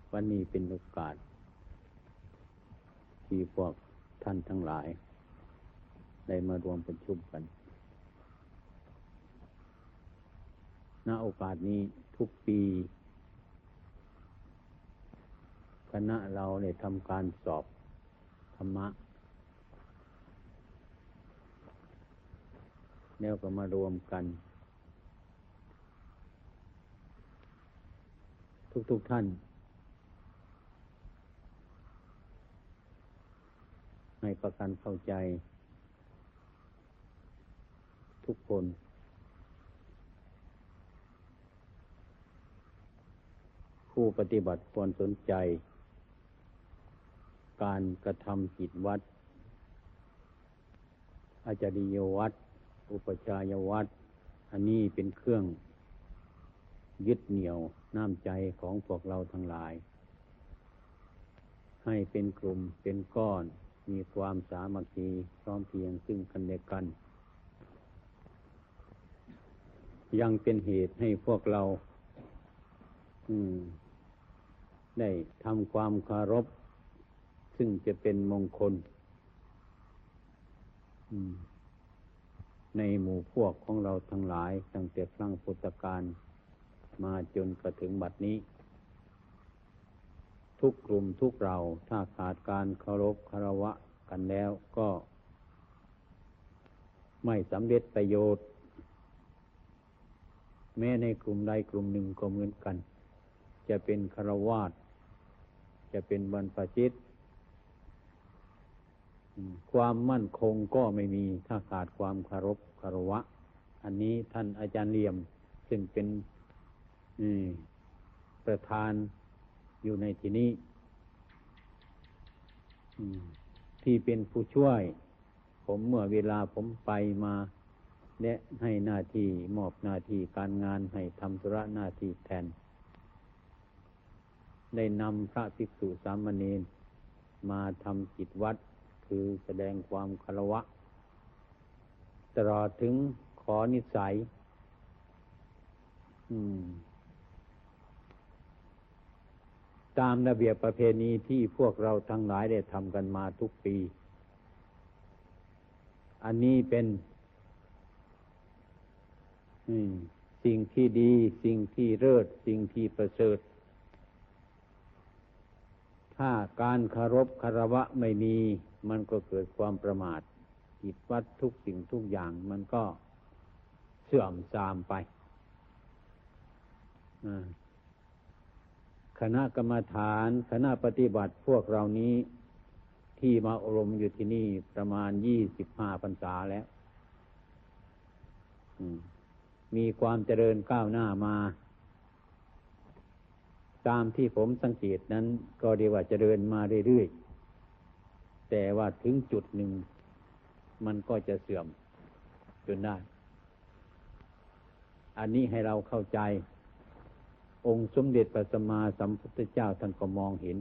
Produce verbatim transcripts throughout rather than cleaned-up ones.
วันนี้เป็นโอกาสที่พวกท่านทั้งหลายได้มารวมประชุมกันณโอกาสนี้ทุกปีคณะเราได้ทำการสอบธรรมะแล้วก็มารวมกันทุกๆ ท่านให้ประกันเข้าใจทุกคนผู้ปฏิบัติควรสนใจการกระทำกิจวัตรอาจาริยวัตรอุปชายวัตรอันนี้เป็นเครื่องยึดเหนี่ยวน้ำใจของพวกเราทั้งหลายให้เป็นกลุ่มเป็นก้อนมีความสามัคคีพร้อมเพรียงซึ่งกันและกันยังเป็นเหตุให้พวกเราได้ทำความเคารพซึ่งจะเป็นมงคลในหมู่พวกของเราทั้งหลายตั้งแต่ครั้งพุทธกาลมาจนกระถึงบัดนี้ทุกกลุ่มทุกเราถ้าขาดการเคารพคารวะกันแล้วก็ไม่สำเร็จประโยชน์แม้ในกลุ่มใดกลุ่มหนึ่งก็เหมือนกันจะเป็นฆราวาสจะเป็นบรรพชิตความมั่นคงก็ไม่มีถ้าขาดความเคารพคารวะอันนี้ท่านอาจารย์เหลี่ยมซึ่งเป็นประธานอยู่ในที่นี้ที่เป็นผู้ช่วยผมเมื่อเวลาผมไปมาและให้หน้าที่มอบหน้าที่การงานให้ทำธุระหน้าที่แทนได้นำพระภิกษุสามเณรมาทำกิจวัตรคือแสดงความเคารวะตลอดถึงขอนิสัยตามระเบียบประเพณีที่พวกเราทั้งหลายได้ทำกันมาทุกปีอันนี้เป็นสิ่งที่ดีสิ่งที่เลิศสิ่งที่ประเสริฐถ้าการเคารพคารวะไม่มีมันก็เกิดความประมาทกิจวัตรทุกสิ่งทุกอย่างมันก็เสื่อมทรามไปคณะกรรมฐานคณะปฏิบัติพวกเรานี้ที่มาอบรมอยู่ที่นี่ประมาณยี่สิบห้าพรรษาแล้วมีความเจริญก้าวหน้ามาตามที่ผมสังเกตนั้นก็เรียกว่าเจริญมาเรื่อยๆแต่ว่าถึงจุดหนึ่งมันก็จะเสื่อมจนได้อันนี้ให้เราเข้าใจองค์สมเด็จพระสัมมาสัมพุทธเจ้าท่านก็มองเห็น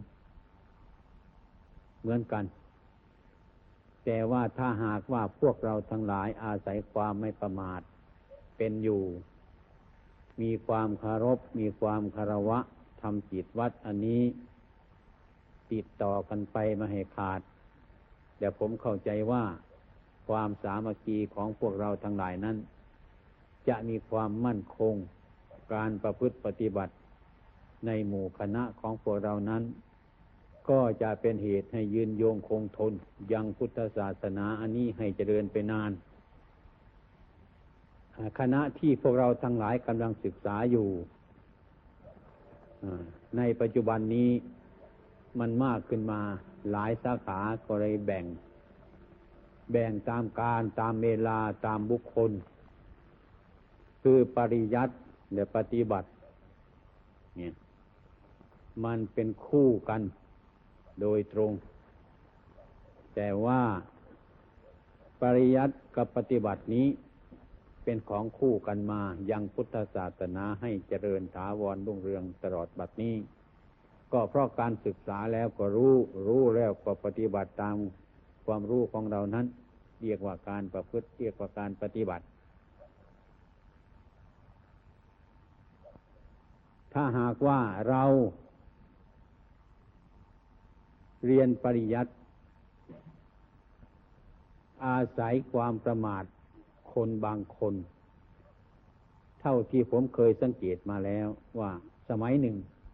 เหมือนกันแต่ว่าถ้าหากว่าพวกเราทั้งหลายอาศัยความไม่ประมาทเป็นอยู่มีความเคารพมีความคารวะทำกิจวัตรอันนี้ติดต่อกันไปไม่ให้ขาดเดี๋ยวผมเข้าใจว่าความสามัคคีของพวกเราทั้งหลายนั้นจะมีความมั่นคงการประพฤติปฏิบัติในหมู่คณะของพวกเรานั้นก็จะเป็นเหตุให้ยืนยงคงทนยังพุทธศาสนาอันนี้ให้เจริญไปนานคณะที่พวกเราทั้งหลายกำลังศึกษาอยู่ในปัจจุบันนี้มันมากขึ้นมาหลายสาขาก็เลยแบ่งแบ่งตามการตามเวลาตามบุคคลคือปริยัติและปฏิบัติเนี่ยมันเป็นคู่กันโดยตรงแต่ว่าปริยัติกับปฏิบัตินี้เป็นของคู่กันมายังพุทธศาสนาให้เจริญถาวรรุ่งเรืองตลอดบัดนี้ก็เพราะการศึกษาแล้วก็รู้รู้แล้วก็ปฏิบัติตามความรู้ของเรานั้นเรียกว่าการประพฤติเรียกว่าการปฏิบัติถ้าหากว่าเราเรียนปริยัติอาศัยความประมาทคนบางคนเท่าที่ผมเคยสังเกตมาแล้วว่าสมัยหนึ่ง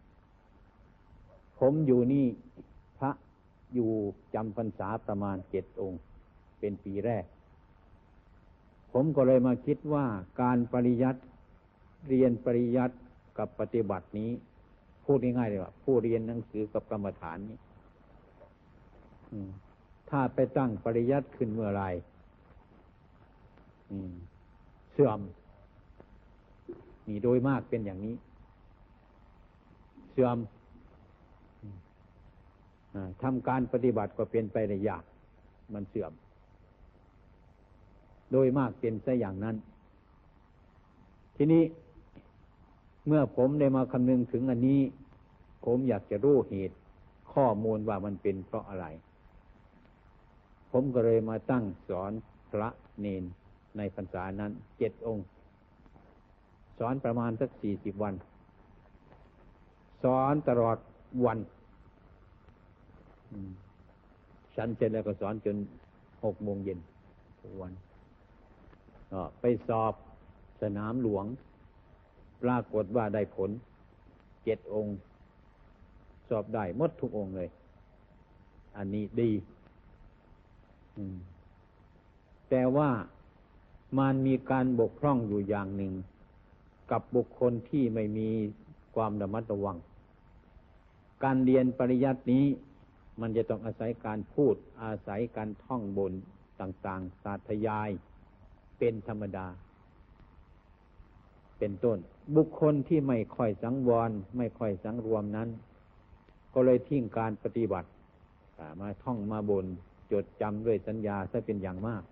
ผมอยู่นี่พระอยู่จำพรรษาประมาณเจ็ดองค์เป็นปีแรกผมก็เลยมาคิดว่าการปริยัติเรียนปริยัติกับปฏิบัตินี้พูดง่ายๆเลยว่าผู้เรียนหนังสือกับกรรมฐานนี้ถ้าไปตั้งปริยัติขึ้นเมื่อไรเสื่อมนี่โดยมากเป็นอย่างนี้เสื่อมทำการปฏิบัติก็เป็นไปได้ยากมันเสื่อมโดยมากเป็นซะอย่างนั้นทีนี้เมื่อผมได้มาคำนึงถึงอันนี้ผมอยากจะรู้เหตุข้อมูลว่ามันเป็นเพราะอะไรผมก็เลยมาตั้งสอนพระเณรในพรรษานั้นเจ็ดองค์สอนประมาณสักสี่สิบวันสอนตลอดวันฉันเสร็จแล้วก็สอนจนหกโมงเย็นทุกวันไปสอบสนามหลวงปรากฏว่าได้ผลเจ็ดองค์สอบได้หมดทุกองค์เลยอันนี้ดีแต่ว่ามันมีการบกพร่องอยู่อย่างหนึ่งกับบุคคลที่ไม่มีความระมัดระวังการเรียนปริยัตินี้มันจะต้องอาศัยการพูดอาศัยการท่องบนต่างๆสาธยายเป็นธรรมดาเป็นต้นบุคคลที่ไม่ค่อยสังวรไม่ค่อยสังรวมนั้นก็เลยทิ้งการปฏิบัติมาท่องมาบนจดจำด้วยสัญญาซะเป็นอย่างมาก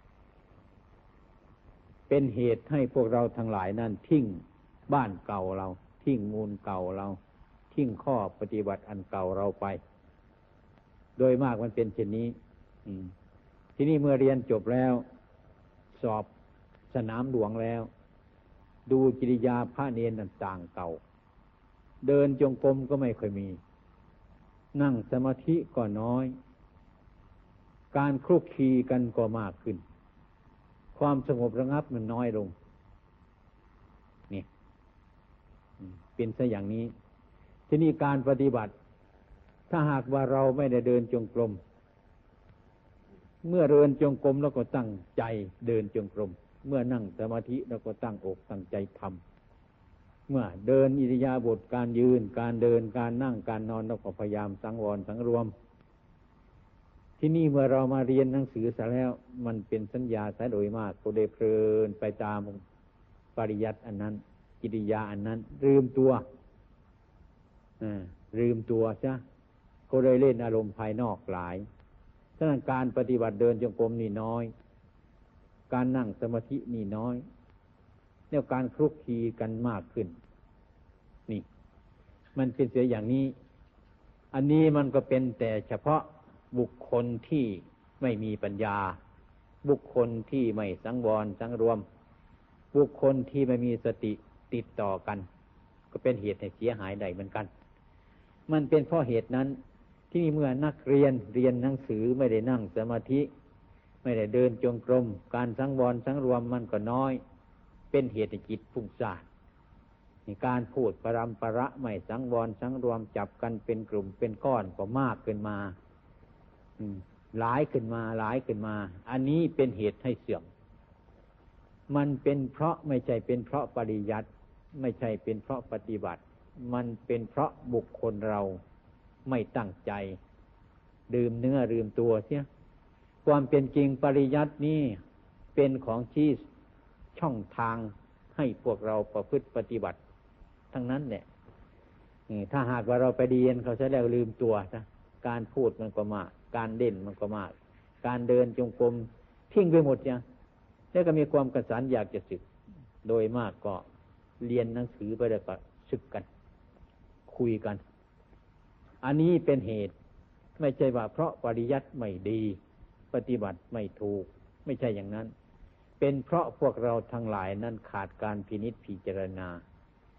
เป็นเหตุให้พวกเราทั้งหลายนั้นทิ้งบ้านเก่าเราทิ้งมูลเก่าเราทิ้งข้อปฏิบัติอันเก่าเราไปโดยมากมันเป็นเช่นนี้ทีนี้เมื่อเรียนจบแล้วสอบสนามหลวงแล้วดูกิริยาพระเณรต่างเก่าเดินจงกรมก็ไม่ค่อยมีนั่งสมาธิก็น้อยการคลุกคลีกันก็มากขึ้นความสงบระงับมันน้อยลงนี่เป็นซะอย่างนี้ทีนี้การปฏิบัติถ้าหากว่าเราไม่ได้เดินจงกรมเมื่อเดินจงกรมแล้วก็ตั้งใจเดินจงกรมเมื่อนั่งสมาธิแล้วก็ตั้งอกตั้งใจทำเมื่อเดินอิริยาบถการยืนการเดินการนั่งการนอนเราก็พยายามสังวรสังรวมที่นี่เมื่อเรามาเรียนหนังสือซะแล้วมันเป็นสัญญาซะโดยมากก็ได้เพลินไปตามปริยัติอันนั้นกิริยาอันนั้นลืมตัวอ่าลืมตัวซะก็เลยเล่นอารมณ์ภายนอกหลายฉะนั้นการปฏิบัติเดินจงกรมนี่น้อยการนั่งสมาธินี่น้อยแล้วการคลุกคลีกันมากขึ้นนี่มันเป็นเสียอย่างนี้อันนี้มันก็เป็นแต่เฉพาะบุคคลที่ไม่มีปัญญาบุคคลที่ไม่สังวรสังรวมบุคคลที่ไม่มีสติติดต่อกันก็เป็นเหตุให้เสียหายได้เหมือนกันมันเป็นเพราะเหตุนั้นที่เมื่อนักเรียนเรียนหนังสือไม่ได้นั่งสมาธิไม่ได้เดินจงกรมการสังวรสังรวมมันก็น้อยเป็นเหตุให้จิตฟุ้งซ่านในการพูดปรำประไม่สังวรสังรวมจับกันเป็นกลุ่มเป็นก้อนก็มากขึ้นมาหลายขึ้นมาหลายขึ้นมาอันนี้เป็นเหตุให้เสื่อมมันเป็นเพราะไม่ใช่เป็นเพราะปริยัติไม่ใช่เป็นเพราะปฏิบัติมันเป็นเพราะบุคคลเราไม่ตั้งใจดื่มเนื้อดื่มตัวเสียความเป็นจริงปริยัตินี้เป็นของชี้ช่องทางให้พวกเราประพฤติปฏิบัติทั้งนั้นแหละถ้าหากว่าเราไปเรียนเขาจะแล้วลืมตัวนะการพูดมันก็มากการเด่นมันก็มากการเดินจงกรมทิ้งไปหมดยังแล้วก็มีความกระสันอยากจะศึกโดยมากก็เรียนหนังสือไปแล้วก็ศึกกันคุยกันอันนี้เป็นเหตุไม่ใช่ว่าเพราะปริยัติไม่ดีปฏิบัติไม่ถูกไม่ใช่อย่างนั้นเป็นเพราะพวกเราทั้งหลายนั้นขาดการพินิจพิจารณา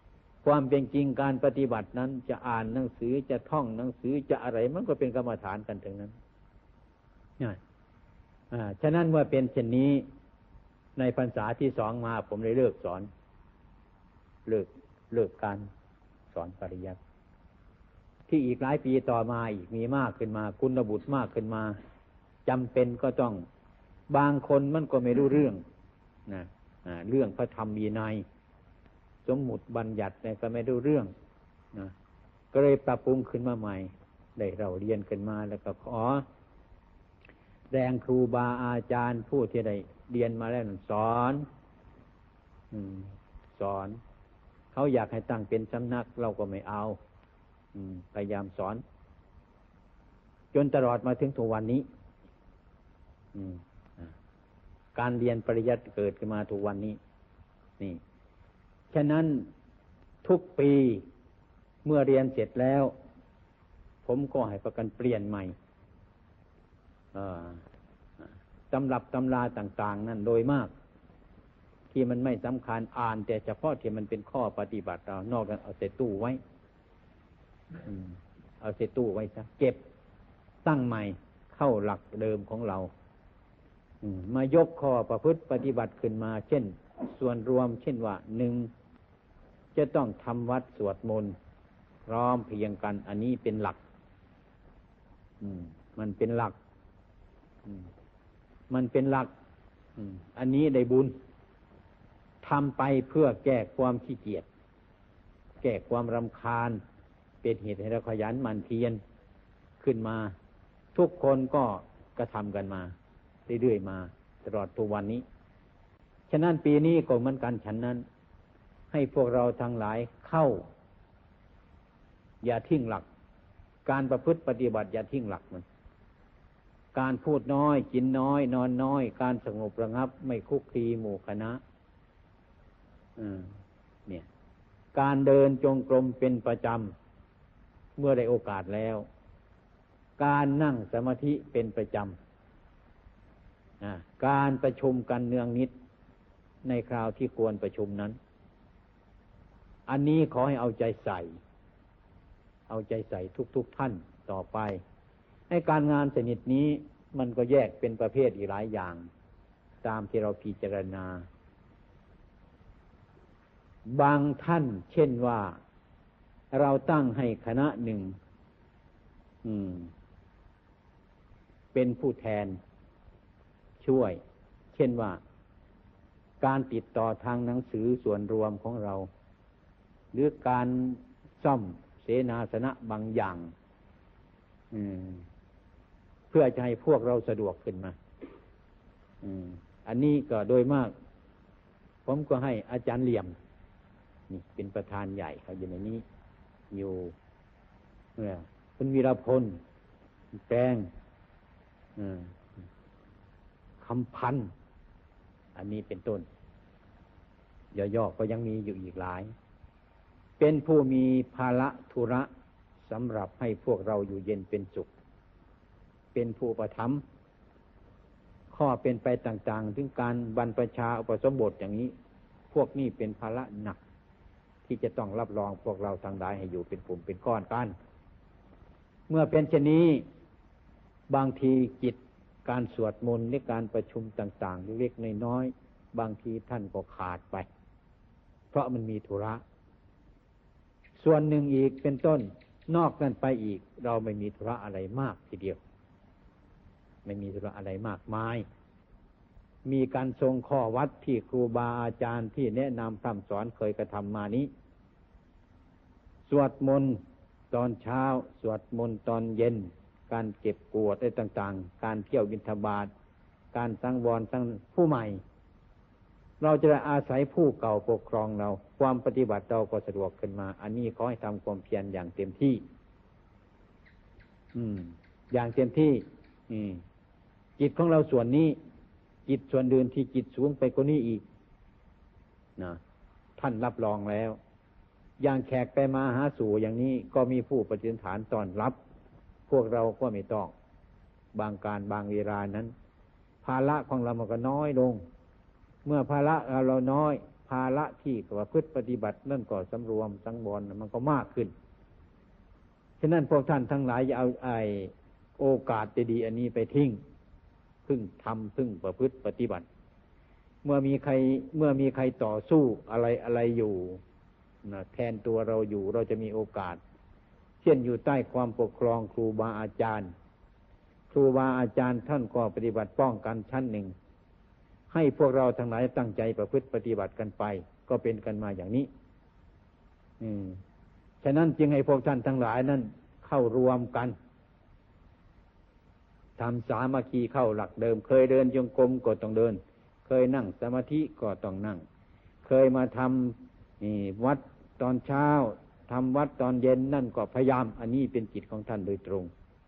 ความเป็นจริงการปฏิบัตินั้นจะอ่านหนังสือจะท่องหนังสือจะอะไรมันก็เป็นกรรมฐานกันทั้งนั้นอ่าฉะนั้นเมื่อเป็นเช่นนี้ในพรรษาที่สองมาผมเลยเลิกสอนเลิกเลิกการสอนปริยัติที่อีกหลายปีต่อมาอีกมีมากขึ้นมาคุณบุตรมากขึ้นมาจำเป็นก็ต้องบางคนมันก็ไม่รู้เรื่องนะเรื่องพระธรรมวินัยสมมุติบัญญัติเนี่ยก็ไม่รู้เรื่องนะก็เลยปรับปรุงขึ้นมาใหม่ได้เราเรียนขึ้นมาแล้วก็ขอแรงครูบาอาจารย์ผู้ที่ได้เรียนมาแล้วสอนอืมสอนเขาอยากให้ตั้งเป็นสำนักเราก็ไม่เอาอืมพยายามสอนจนตลอดมาถึงทุกวันนี้อืมการเรียนปริยัติเกิดขึ้นมาทุกวันนี้นี่ฉะนั้นทุกปีเมื่อเรียนเสร็จแล้วผมก็ให้ประกันเปลี่ยนใหม่ตำรับตำราต่างๆนั่นโดยมากที่มันไม่สำคัญอ่านแต่เฉพาะที่มันเป็นข้อปฏิบัติเรานอกนั้นเอาใส่ตู้ไว้เอาใส่ตู้ไว้ซะเก็บตั้งใหม่เข้าหลักเดิมของเรามายกข้อประพฤติปฏิบัติขึ้นมาเช่นส่วนรวมเช่นว่าหนึ่งจะต้องทำวัดสวดมนต์พร้อมเพียงกันอันนี้เป็นหลักมันเป็นหลักมันเป็นหลักอันนี้ได้บุญทำไปเพื่อแก้ความขี้เกียจแก้ความรำคาญเป็นเหตุให้เราขยันหมั่นเพียรขึ้นมาทุกคนก็กระทำกันมาเรื่อยๆมาตลอดตัววันนี้ฉะนั้นปีนี้ก็เหมือนกันฉันนั้นให้พวกเราทั้งหลายเข้าอย่าทิ้งหลักการประพฤติปฏิบัติอย่าทิ้งหลักมันการพูดน้อยกินน้อยนอนน้อยการสงบระงับไม่คุกคีหมู่คณะเนี่ยการเดินจงกรมเป็นประจำเมื่อได้โอกาสแล้วการนั่งสมาธิเป็นประจำการประชุมกันเนืองนิดในคราวที่ควรประชุมนั้นอันนี้ขอให้เอาใจใส่เอาใจใส่ทุกๆท่านต่อไปให้การงานชนิดนี้มันก็แยกเป็นประเภทอีกหลายอย่างตามที่เราพิจารณาบางท่านเช่นว่าเราตั้งให้คณะหนึ่งเป็นผู้แทนช่วยเช่นว่าการติดต่อทางหนังสือส่วนรวมของเราหรือการซ่อมเสนาสนะบางอย่างเพื่อจะให้พวกเราสะดวกขึ้นมาอันนี้ก็โดยมากผมก็ให้อาจารย์เหลี่ยมนี่เป็นประธานใหญ่เขาอยู่ในนี้อยู่เมื่อคุณวีรพลแปลงคำพันธ์อันนี้เป็นต้นย่อๆก็ยังมีอยู่อีกหลายเป็นผู้มีภาระธุระสำหรับให้พวกเราอยู่เย็นเป็นสุขเป็นผู้ประทับข้อเป็นไปต่างๆถึงการบรรพชาอุปสมบทอย่างนี้พวกนี้เป็นภาระหนักที่จะต้องรับรองพวกเราทั้งหลายให้อยู่เป็นกลุ่มเป็นก้อนกันเมื่อเป็นเช่นนี้บางทีกิจการสวดมนต์หรือการประชุมต่างๆเล็กๆน้อยๆบางทีท่านก็ขาดไปเพราะมันมีธุระส่วนหนึ่งอีกเป็นต้นนอกนั้นไปอีกเราไม่มีธุระอะไรมากทีเดียวไม่มีธุระอะไรมากมายมีการทรงข้อวัดที่ครูบาอาจารย์ที่แนะนำคำสอนเคยกระทำมานี้สวดมนต์ตอนเช้าสวดมนต์ตอนเย็นการเก็บกวาดอะไรต่างๆการเที่ยวบิณฑบาตการสังวรสังผู้ใหม่เราจะอาศัยผู้เก่าปกครองเราความปฏิบัติเราก็สะดวกขึ้นมาอันนี้ขอให้ทำความเพียรอย่างเต็มที่อืมอย่างเต็มที่อืมจิตของเราส่วนนี้จิตส่วนเดินที่จิตสูงไปกว่านี้อีกนะท่านรับรองแล้วอย่างแขกไปมาหาสู่อย่างนี้ก็มีผู้ปฏิฐานต้อนรับพวกเราก็ไม่ต้องบางการบางเวลานั้นภาระของเรามันก็น้อยลงเมื่อภาระเราน้อยภาระที่ประพฤติปฏิบัตินั่นก็สำรวมสังวรมันก็มากขึ้นฉะนั้นพวกท่านทั้งหลายอย่าเอาไอ้โอกาสดีๆอันนี้ไปทิ้งพึ่งทำพึ่งประพฤติปฏิบัติเมื่อมีใครเมื่อมีใครต่อสู้อะไรอะไรอยู่นะแทนตัวเราอยู่เราจะมีโอกาสเช่นอยู่ใต้ความปกครองครูบาอาจารย์ครูบาอาจารย์ท่านก็ปฏิบัติป้องกันชั้นหนึ่งให้พวกเราทั้งหลายตั้งใจประพฤติปฏิบัติกันไปก็เป็นกันมาอย่างนี้อืมฉะนั้นจึงให้พวกท่านทั้งหลายนั้นเข้ารวมกันทำสามัคคีเข้าหลักเดิมเคยเดินจงกรมก็ต้องเดินเคยนั่งสมาธิก็ต้องนั่งเคยมาทำนี่วัดตอนเช้าทำวัดตอนเย็นนั่นก็พยายามอันนี้เป็นจิตของท่านโดยตรง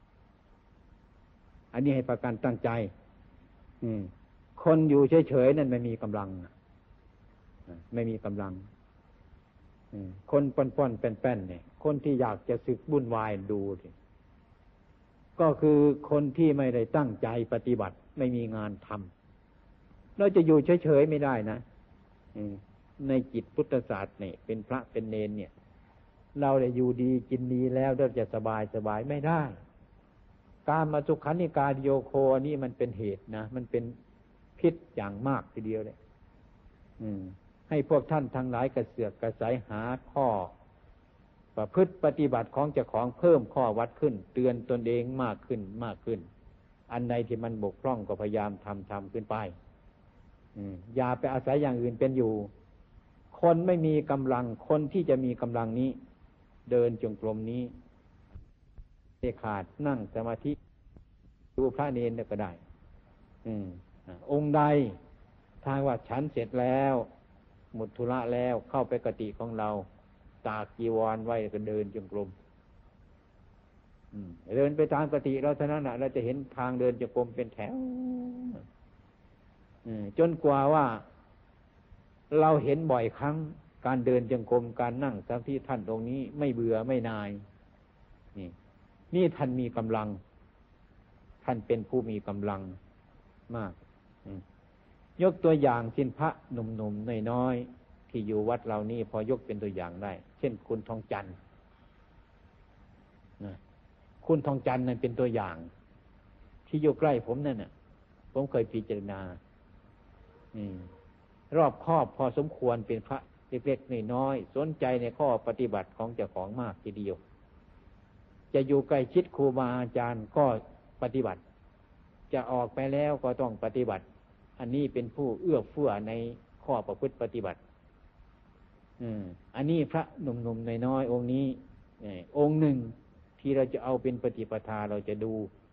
อันนี้ให้ประกันตั้งใจคนอยู่เฉยๆนั่นไม่มีกำลังไม่มีกำลังคนป้อนๆแป้นๆเนี่ยคนที่อยากจะสึกวุ่นวายดูสิก็คือคนที่ไม่ได้ตั้งใจปฏิบัติไม่มีงานทำเราจะอยู่เฉยๆไม่ได้นะในจิตพุทธศาสตร์เนี่ยเป็นพระเป็นเนรเนี่ยเราได้อยู่ดีกินดีแล้วเราจะสบายสบายไม่ได้การมาสุขันธิกาโยโคอันนี้มันเป็นเหตุนะมันเป็นพิษอย่างมากทีเดียวเลยให้พวกท่านทั้งหลายกระเสือกกระสายหาข้อประพฤติปฏิบัติของเจ้าของเพิ่มข้อวัดขึ้นเตือนตนเองมากขึ้นมากขึ้นอันใดที่มันบกพร่องก็พยายามทำทำขึ้นไปอย่าไปอาศัยอย่างอื่นเป็นอยู่คนไม่มีกำลังคนที่จะมีกำลังนี้เดินจงกรมนี้เด็ดขาดนั่งสมาธิดูพระเนรก็ได้องค์ใดทางว่าฉันเสร็จแล้วหมดธุระแล้วเข้าไปกติของเราตากจีวรไว้ก็เดินจงกรมเดินไปตามกติเราเท่านั้นนะเราจะเห็นทางเดินจงกรมเป็นแถวจนกว่าว่าเราเห็นบ่อยครั้งการเดินจงกรมการนั่งสมาธิท่านตรงนี้ไม่เบื่อไม่นายนี่นี่ท่านมีกำลังท่านเป็นผู้มีกำลังมากยกตัวอย่างเช่นพระหนุ่มๆน้อยๆที่อยู่วัดเรานี่พอยกเป็นตัวอย่างได้เช่นคุณทองจันทร์คุณทองจันทร์นั่นเป็นตัวอย่างที่อยู่ใกล้ผมนั่นน่ะผมเคยพิจารณารอบครอบพอสมควรเป็นพระเล็กๆน้อยๆสนใจในข้อปฏิบัติของเจ้าของมากทีเดียวจะอยู่ใกล้ชิดครูบาอาจารย์ก็ปฏิบัติจะออกไปแล้วก็ต้องปฏิบัติอันนี้เป็นผู้เอื้อเฟื้อในข้อประพฤติปฏิบัติอันนี้พระหนุ่มๆน้อยๆองค์นี้องค์หนึ่งที่เราจะเอาเป็นปฏิปทาเราจะดู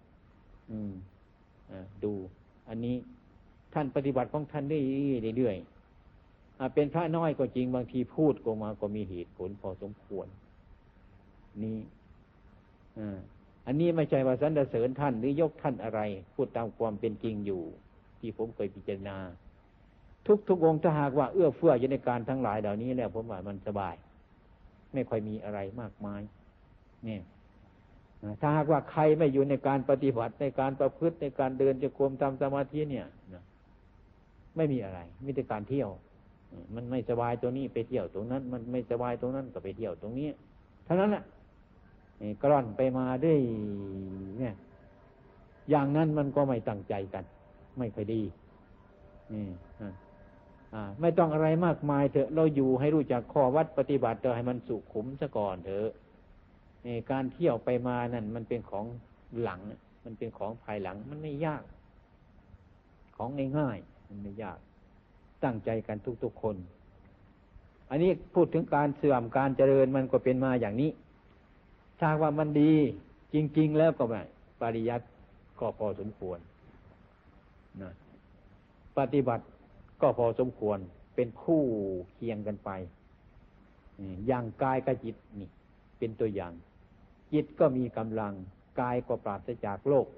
ดูอันนี้ท่านปฏิบัติของท่านได้เรื่อยๆเป็นพระน้อยก็จริงบางทีพูดก็มาก็มีเหตุผลพอสมควรนี่อันนี้ไม่ใช่ว่าสรรเสริญท่านหรือยกท่านอะไรพูดตามความเป็นจริงอยู่ที่ผมเคยพิจารณาทุกๆองค์ถ้าหากว่าเอื้อเฟื้ออยู่ในการทั้งหลายเหล่านี้แล้วผมว่ามันสบายไม่ค่อยมีอะไรมากมายเนี่ยถ้าหากว่าใครไม่อยู่ในการปฏิบัติในการประพฤติในการเดินจงกรมทำสมาธิเนี่ยไม่มีอะไรมีแต่การเที่ยวมันไม่สบายตรงนี้ไปเที่ยวตรงนั้นมันไม่สบายตรงนั้นก็ไปเที่ยวตรงนี้เท่านั้นแหละกร่อนไปมาด้วยเนี่ยอย่างนั้นมันก็ไม่ตั้งใจกันไม่ค่อยดีนี่อ่าไม่ต้องอะไรมากมายเถอะเราอยู่ให้รู้จักข้อวัดปฏิบัติเถอะให้มันสุขุมซะก่อนเถอะนี่การเที่ยวไปมานั่นมันเป็นของหลังมันเป็นของภายหลังมันไม่ยากของง่ายๆมันไม่ยากตั้งใจกันทุกๆคนอันนี้พูดถึงการเสื่อมการเจริญมันก็เป็นมาอย่างนี้ถ้าว่ามันดีจริงๆแล้วก็แบบปริยัติก็พอสมควรนะปฏิบัติก็พอสมควรเป็นคู่เคียงกันไปอย่างกายกับจิตนี่เป็นตัวอย่างจิตก็มีกำลังกายก็ปราศจากโลก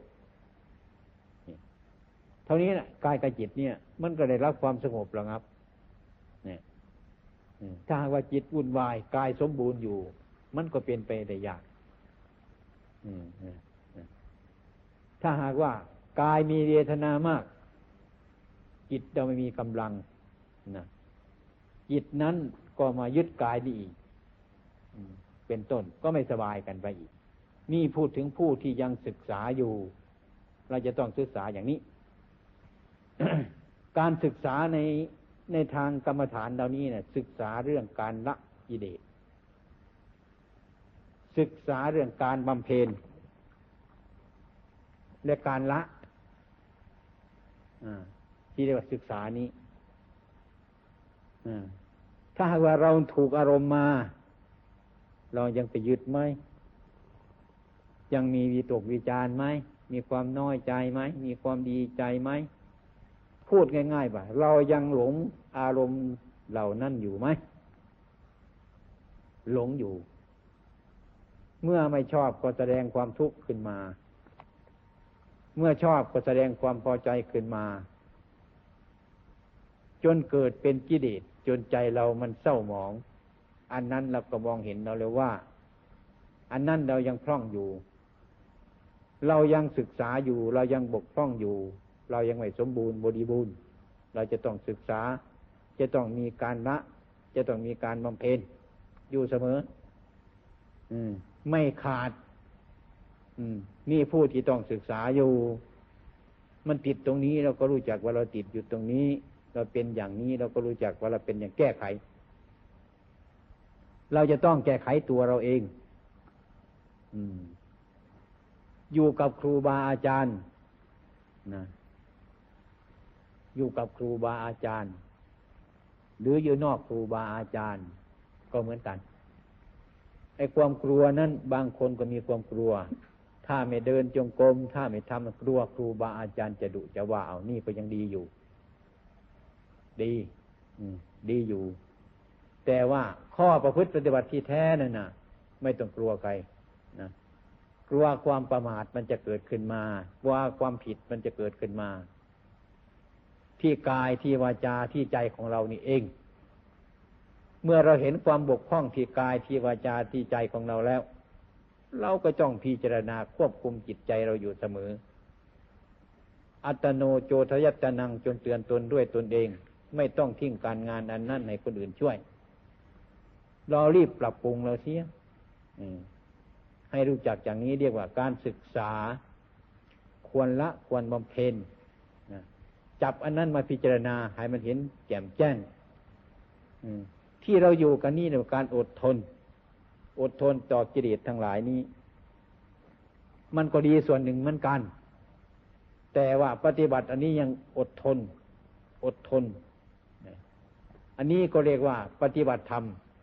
เท่านี้นะกายกับจิตเนี่ยมันก็ได้รับความสงบระงับเนี่ยถ้าหากว่าจิตวุ่นวายกายสมบูรณ์อยู่มันก็เป็นไปได้ยากถ้าหากว่ากายมีเวทนามากจิตเราไม่มีกำลังนะจิตนั้นก็มายึดกายนี้อีกเป็นต้นก็ไม่สบายกันไปอีกนี่พูดถึงผู้ที่ยังศึกษาอยู่เราจะต้องศึกษาอย่างนี้ การศึกษาในในทางกรรมฐานเหล่านี้เนี่ยศึกษาเรื่องการละกิเลสศึกษาเรื่องการบำเพ็ญและการละที่เรียกว่าศึกษานี้ถ้าหากว่าเราถูกอารมณ์มาเรายังไปยึดไหมยังมีวิตกวิจารไหมมีความน้อยใจไหมมีความดีใจไหมพูดง่ายๆว่าเรายังหลงอารมณ์เหล่านั้นอยู่ไหมหลงอยู่เมื่อไม่ชอบก็แสดงความทุกข์ขึ้นมาเมื่อชอบก็แสดงความพอใจขึ้นมาจนเกิดเป็นกิเลสจนใจเรามันเศร้าหมองอันนั้นเราก็มองเห็นเราเลยว่าอันนั้นเรายังพร่องอยู่เรายังศึกษาอยู่เรายังบกพร่องอยู่เรายังไม่สมบูรณ์บริบูรณ์เราจะต้องศึกษาจะต้องมีการละจะต้องมีการบำเพ็ญอยู่เสมออืมไม่ขาดอืมนี่ผู้ที่ต้องศึกษาอยู่มันติดตรงนี้เราก็รู้จักว่าเราติดอยู่ตรงนี้เราเป็นอย่างนี้เราก็รู้จักว่าเราเป็นอย่างแก้ไขเราจะต้องแก้ไขตัวเราเองอืมอยู่กับครูบาอาจารย์นะอยู่กับครูบาอาจารย์หรืออยู่นอกครูบาอาจารย์ก็เหมือนกันไอ้ความกลัวนั้นบางคนก็มีความกลัวถ้าไม่เดินจงกรมถ้าไม่ทำกลัวครูบาอาจารย์จะดุจะว่าเอานี่ก็ยังดีอยู่ดีดีอยู่แต่ว่าข้อประพฤติปฏิบัติที่แท้นั่นน่ะไม่ต้องกลัวใครนะกลัวความประมาทมันจะเกิดขึ้นมากลัวความผิดมันจะเกิดขึ้นมาที่กายที่วาจาที่ใจของเรานี่เองเมื่อเราเห็นความบกพร่องที่กายที่วาจาที่ใจของเราแล้วเราก็จ้องพิจารณาควบคุมจิตใจเราอยู่เสมออัตโนโจทยัตตนังจนเตือนตนด้วยตนเองไม่ต้องทิ้งการงานอันนั้นให้คนอื่นช่วยเรารีบปรับปรุงเราเสียให้รู้จักอย่างนี้เรียกว่าการศึกษาควรละควรบำเพ็ญจับอันนั้นมาพิจารณาให้มันเห็นแจ่มแจ้งที่เราอยู่กันนี่เนี่ยการอดทนอดทนต่อกิเลสทั้งหลายนี้มันก็ดีส่วนหนึ่งเหมือนกันแต่ว่าปฏิบัติอันนี้ยังอดทนอดทนอันนี้ก็เรียกว่าปฏิบัติธรรม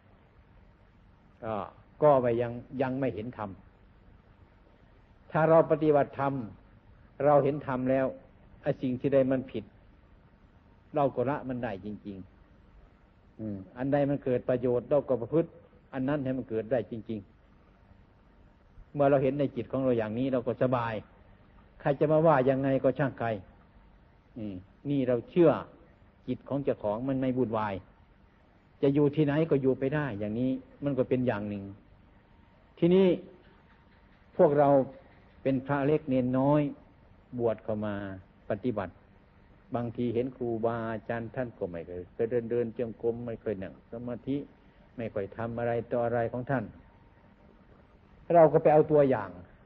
ก็ไปยังยังไม่เห็นธรรมถ้าเราปฏิบัติธรรมเราเห็นธรรมแล้วไอ้สิ่งที่ใดมันผิดเราก็ละมันได้จริงๆอันใดมันเกิดประโยชน์เราก็ประพฤติอันนั้นให้มันเกิดได้จริงๆเมื่อเราเห็นในจิตของเราอย่างนี้เราก็สบายใครจะมาว่ายังไงก็ช่างใครนี่เราเชื่อจิตของเจ้าของมันไม่วุ่นวายจะอยู่ที่ไหนก็อยู่ไปได้อย่างนี้มันก็เป็นอย่างหนึ่งที่นี้พวกเราเป็นพระเล็กเนนน้อยบวชเข้ามาปฏิบัติบางทีเห็นครูบาอาจารย์ท่านก็ไม่เคยเคยเดินเดินจงกรมไม่เคยนั่งสมาธิไม่ค่อยทำอะไรต่ออะไรของท่านเราก็ไปเอาตัวอย่าง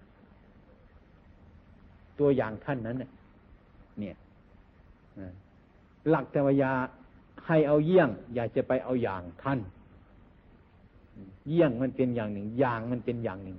ตัวอย่างท่านนั้นเนี่ยหลักธรรมยาให้เอาเยี่ยงอยากจะไปเอาอย่างท่านเยี่ยงมันเป็นอย่างหนึ่งอย่างมันเป็นอย่างหนึ่ง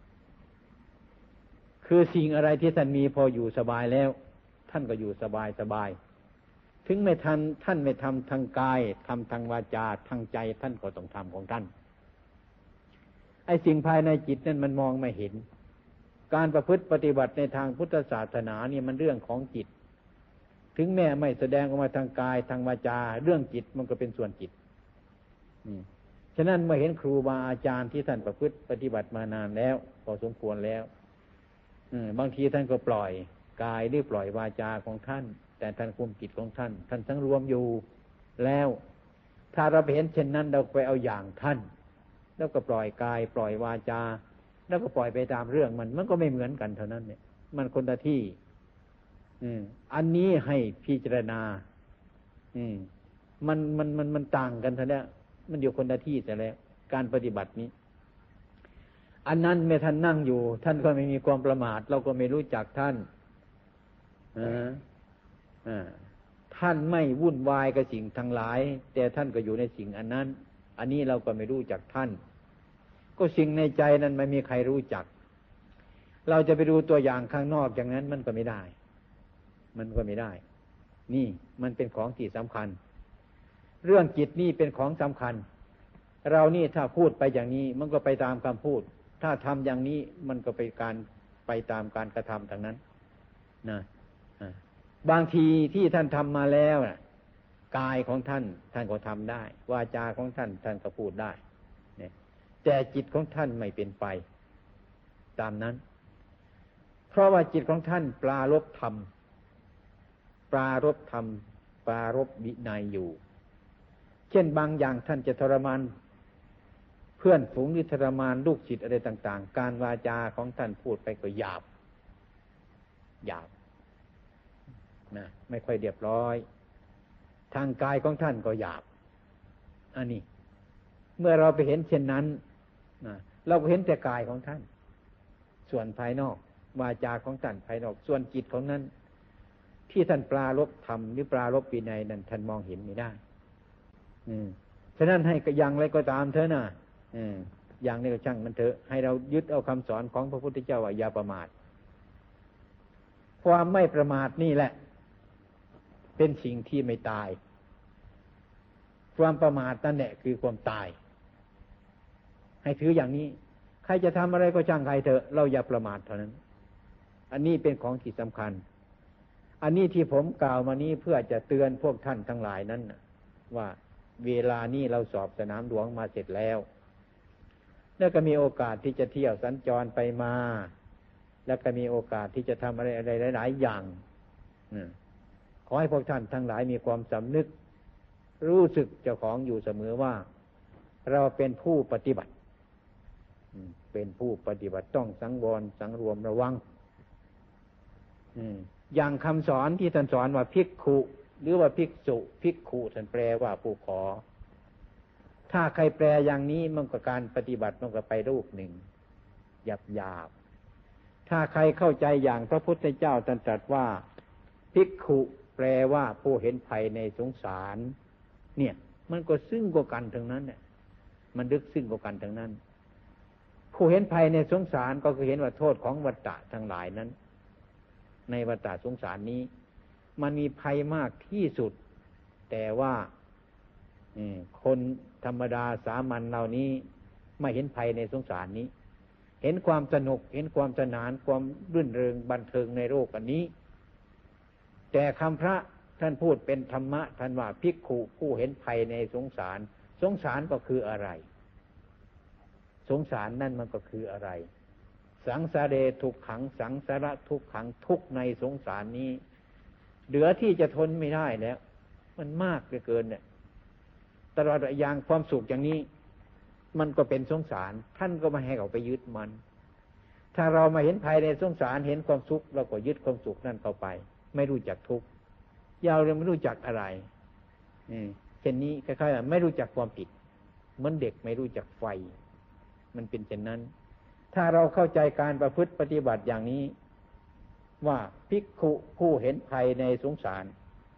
คือสิ่งอะไรที่ท่านมีพออยู่สบายแล้วท่านก็อยู่สบายสบายถึงไม่ทันท่านไม่ทำทางกายทำทางวาจาทางใจท่านก็ต้องทำของท่านไอ้สิ่งภายในจิตนั้นมันมองไม่เห็นการประพฤติปฏิบัติในทางพุทธศาสนานี่มันเรื่องของจิตถึงแม้ไม่แสดงออกมาทางกายทางวาจาเรื่องจิตมันก็เป็นส่วนจิตฉะนั้นเมื่อเห็นครูบาอาจารย์ที่ท่านประพฤติปฏิบัติมานานแล้วพอสมควรแล้วบางทีท่านก็ปล่อยกายหรือปล่อยวาจาของท่านแต่ท่านคุมจิตของท่านท่านทั้งรวมอยู่แล้วถ้าเราไปเห็นเช่นนั้นเราไปเอาอย่างท่านแล้วก็ปล่อยกายปล่อยวาจาแล้วก็ปล่อยไปตามเรื่องมันมันก็ไม่เหมือนกันเท่านั้นเนี่ยมันคนละที่อันนี้ให้พิจารณามันมันมันมันต่างกันซะแล้วมันอยู่คนละที่ซะแล้วการปฏิบัตินี้อันนั้นเมื่อท่านนั่งอยู่ท่านก็ไม่มีความประมาทเราก็ไม่รู้จักท่านอ่าอ่าท่านไม่วุ่นวายกับสิ่งทั้งหลายแต่ท่านก็อยู่ในสิ่งอันนั้นอันนี้เราก็ไม่รู้จักท่านก็สิ่งในใจนั้นไม่มีใครรู้จักเราจะไปดูตัวอย่างข้างนอกอย่างนั้นมันก็ไม่ได้มันก็ไม่ได้นี่มันเป็นของที่สำคัญเรื่องจิตนี่เป็นของสำคัญเรานี่ถ้าพูดไปอย่างนี้มันก็ไปตามคำพูดถ้าทำอย่างนี้มันก็ไปการไปตามการกระทำทั้งนั้นนะบางทีที่ท่านทำมาแล้วนะกายของท่านท่านก็ทำได้วาจาของท่านท่านก็พูดได้เนี่ยแต่จิตของท่านไม่เป็นไปตามนั้นเพราะว่าจิตของท่านปรารภธรรมปรารภธรรมปรารภวินัยอยู่เช่นบางอย่างท่านจะทรมานเพื่อนฝูงหรือทรมานลูกศิษย์อะไรต่างๆการวาจาของท่านพูดไปก็หยาบหยาบนะไม่ค่อยเรียบร้อยทางกายของท่านก็หยาบอันนี้เมื่อเราไปเห็นเช่นนั้นนะเราก็เห็นแต่กายของท่านส่วนภายนอกวาจาของท่านภายนอกส่วนจิตของนั้นที่ท่านปรารภธรรมหรือปรารภวินัยนั้นท่านมองเห็นไม่ได้อืมฉะนั้นให้อย่างไรก็ตามเถอะนะอืมอย่างนี้ก็ช่างมันเถอะให้เรายึดเอาคำสอนของพระพุทธเจ้าว่าอย่าประมาทความไม่ประมาทนี่แหละเป็นสิ่งที่ไม่ตายความประมาทนั่นแหละคือความตายให้ถืออย่างนี้ใครจะทำอะไรก็ช่างใครเถอะเราอย่าประมาทเท่านั้นอันนี้เป็นของที่สำคัญอันนี้ที่ผมกล่าวมานี้เพื่อจะเตือนพวกท่านทั้งหลายนั้นว่าเวลานี้เราสอบสนามหลวงมาเสร็จแล้วแล้วก็มีโอกาสที่จะเที่ยวสัญจรไปมาแล้วก็มีโอกาสที่จะทำอะไรอะไรหลายๆอย่างขอให้พวกท่านทั้งหลายมีความสำนึกรู้สึกเจ้าของอยู่เสมอว่าเราเป็นผู้ปฏิบัติเป็นผู้ปฏิบัติต้องสังวรสังรวมระวังอย่างคำสอนที่ท่านสอนว่าภิกขุหรือว่าภิกษุภิกขุท่านแปลว่าผู้ขอถ้าใครแปลอย่างนี้มันก็การปฏิบัติมันก็ไปรูปหนึ่งหยาบหยาบถ้าใครเข้าใจอย่างพระพุทธเจ้าตรัสว่าภิกขุแปลว่าผู้เห็นภัยในสงสารเนี่ยมันก็ซึ่งกว่ากันทั้งนั้นเนี่ยมันลึกซึ้งกว่ากันทั้งนั้นผู้เห็นภัยในสงสารก็คือเห็นว่าโทษของวัฏฏะทั้งหลายนั้นในวัฏฏะสงสารนี้มันมีภัยมากที่สุดแต่ว่าคนธรรมดาสามัญเหล่านี้ไม่เห็นภัยในสงสารนี้เห็นความสนุกเห็นความสนานความรื่นเริงบันเทิงในโลกอันนี้แต่คำพระท่านพูดเป็นธรรมะท่านว่าภิกขุผู้เห็นภัยในสงสารสงสารก็คืออะไรสงสารนั่นมันก็คืออะไรสังสาเรทุกขังสังสาระทุกขังทุกในสงสารนี้เหลือที่จะทนไม่ได้แล้วมันมากเหลือเกินเนี่ยตลอดอย่างความสุขอย่างนี้มันก็เป็นสงสารท่านก็ไม่ให้เขาไปยึดมันถ้าเรามาเห็นภัยในสงสารเห็นความสุขเราก็ยึดความสุขนั่นเข้าไปไม่รู้จักทุกข์ยาวเลยไม่รู้จักอะไรเช่นนี้คล้ายๆไม่รู้จักความผิดเหมือนเด็กไม่รู้จักไฟมันเป็นเช่นนั้นถ้าเราเข้าใจการประพฤติปฏิบัติอย่างนี้ว่าภิกขุผู้เห็นภัยในสงสาร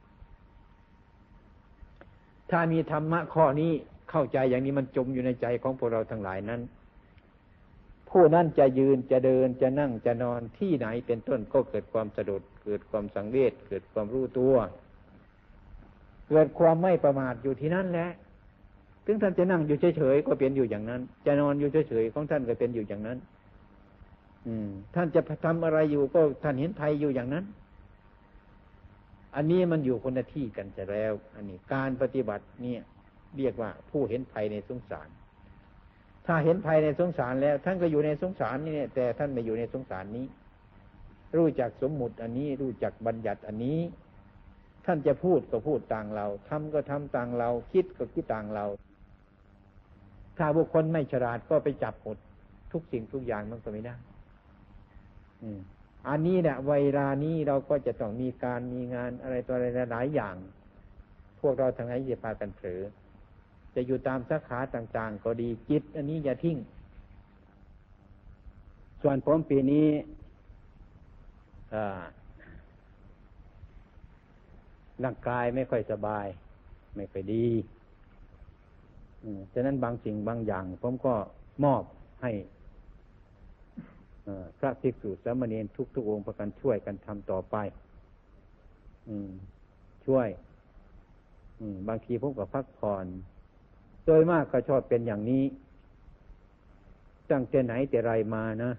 ถ้ามีธรรมะข้อนี้เข้าใจอย่างนี้มันจมอยู่ในใจของพวกเราทั้งหลายนั้นผู้นั้นจะยืนจะเดินจะนั่งจะนอนที่ไหนเป็นต้นก็เกิดความสะดุดเกิดความสังเวชเกิดความรู้ตัวเกิดความไม่ประมาทอยู่ที่นั่นแหละถึงท่านจะนั่งอยู่เฉยๆก็เป็นอยู่อย่างนั้นจะนอนอยู่เฉยๆของท่านก็เป็นอยู่อย่างนั้นอืมท่านจะทำอะไรอยู่ก็ท่านเห็นภัยอยู่อย่างนั้นอันนี้มันอยู่คนละที่กันจะแล้วอันนี้การปฏิบัติเนี่ยเรียกว่าผู้เห็นภัยในสงสารถ้าเห็นภัยในสงสารแล้วท่านก็อยู่ในสงสารนี่แต่ท่านไม่อยู่ในสงสารนี้รู้จักสมมุติอันนี้รู้จักบัญญัติอันนี้ท่านจะพูดก็พูดต่างเราทำก็ทำต่างเราคิดก็คิดต่างเราถ้าบุคคลไม่ฉลาดก็ไปจับหมดทุกสิ่งทุกอย่างมันก็ไม่ได้อืมอันนี้เนี่ยเวลานี้เราก็จะต้องมีการมีงานอะไรตัวอะไรหลายอย่างพวกเราทั้งหลายอย่าพากันเผลอจะอยู่ตามสาขาต่างๆก็ดีจิตอันนี้อย่าทิ้งส่วนผมปีนี้ร่างกายไม่ค่อยสบายไม่ค่อยดีฉะนั้นบางสิ่งบางอย่างผมก็มอบให้พระภิกษุสามเณรทุกๆองค์ประกันช่วยกันทำต่อไปช่วยบางทีผมก็พักผ่อนโดยมากก็ชอบเป็นอย่างนี้ตั้งแต่ไหนแต่ไรมานะ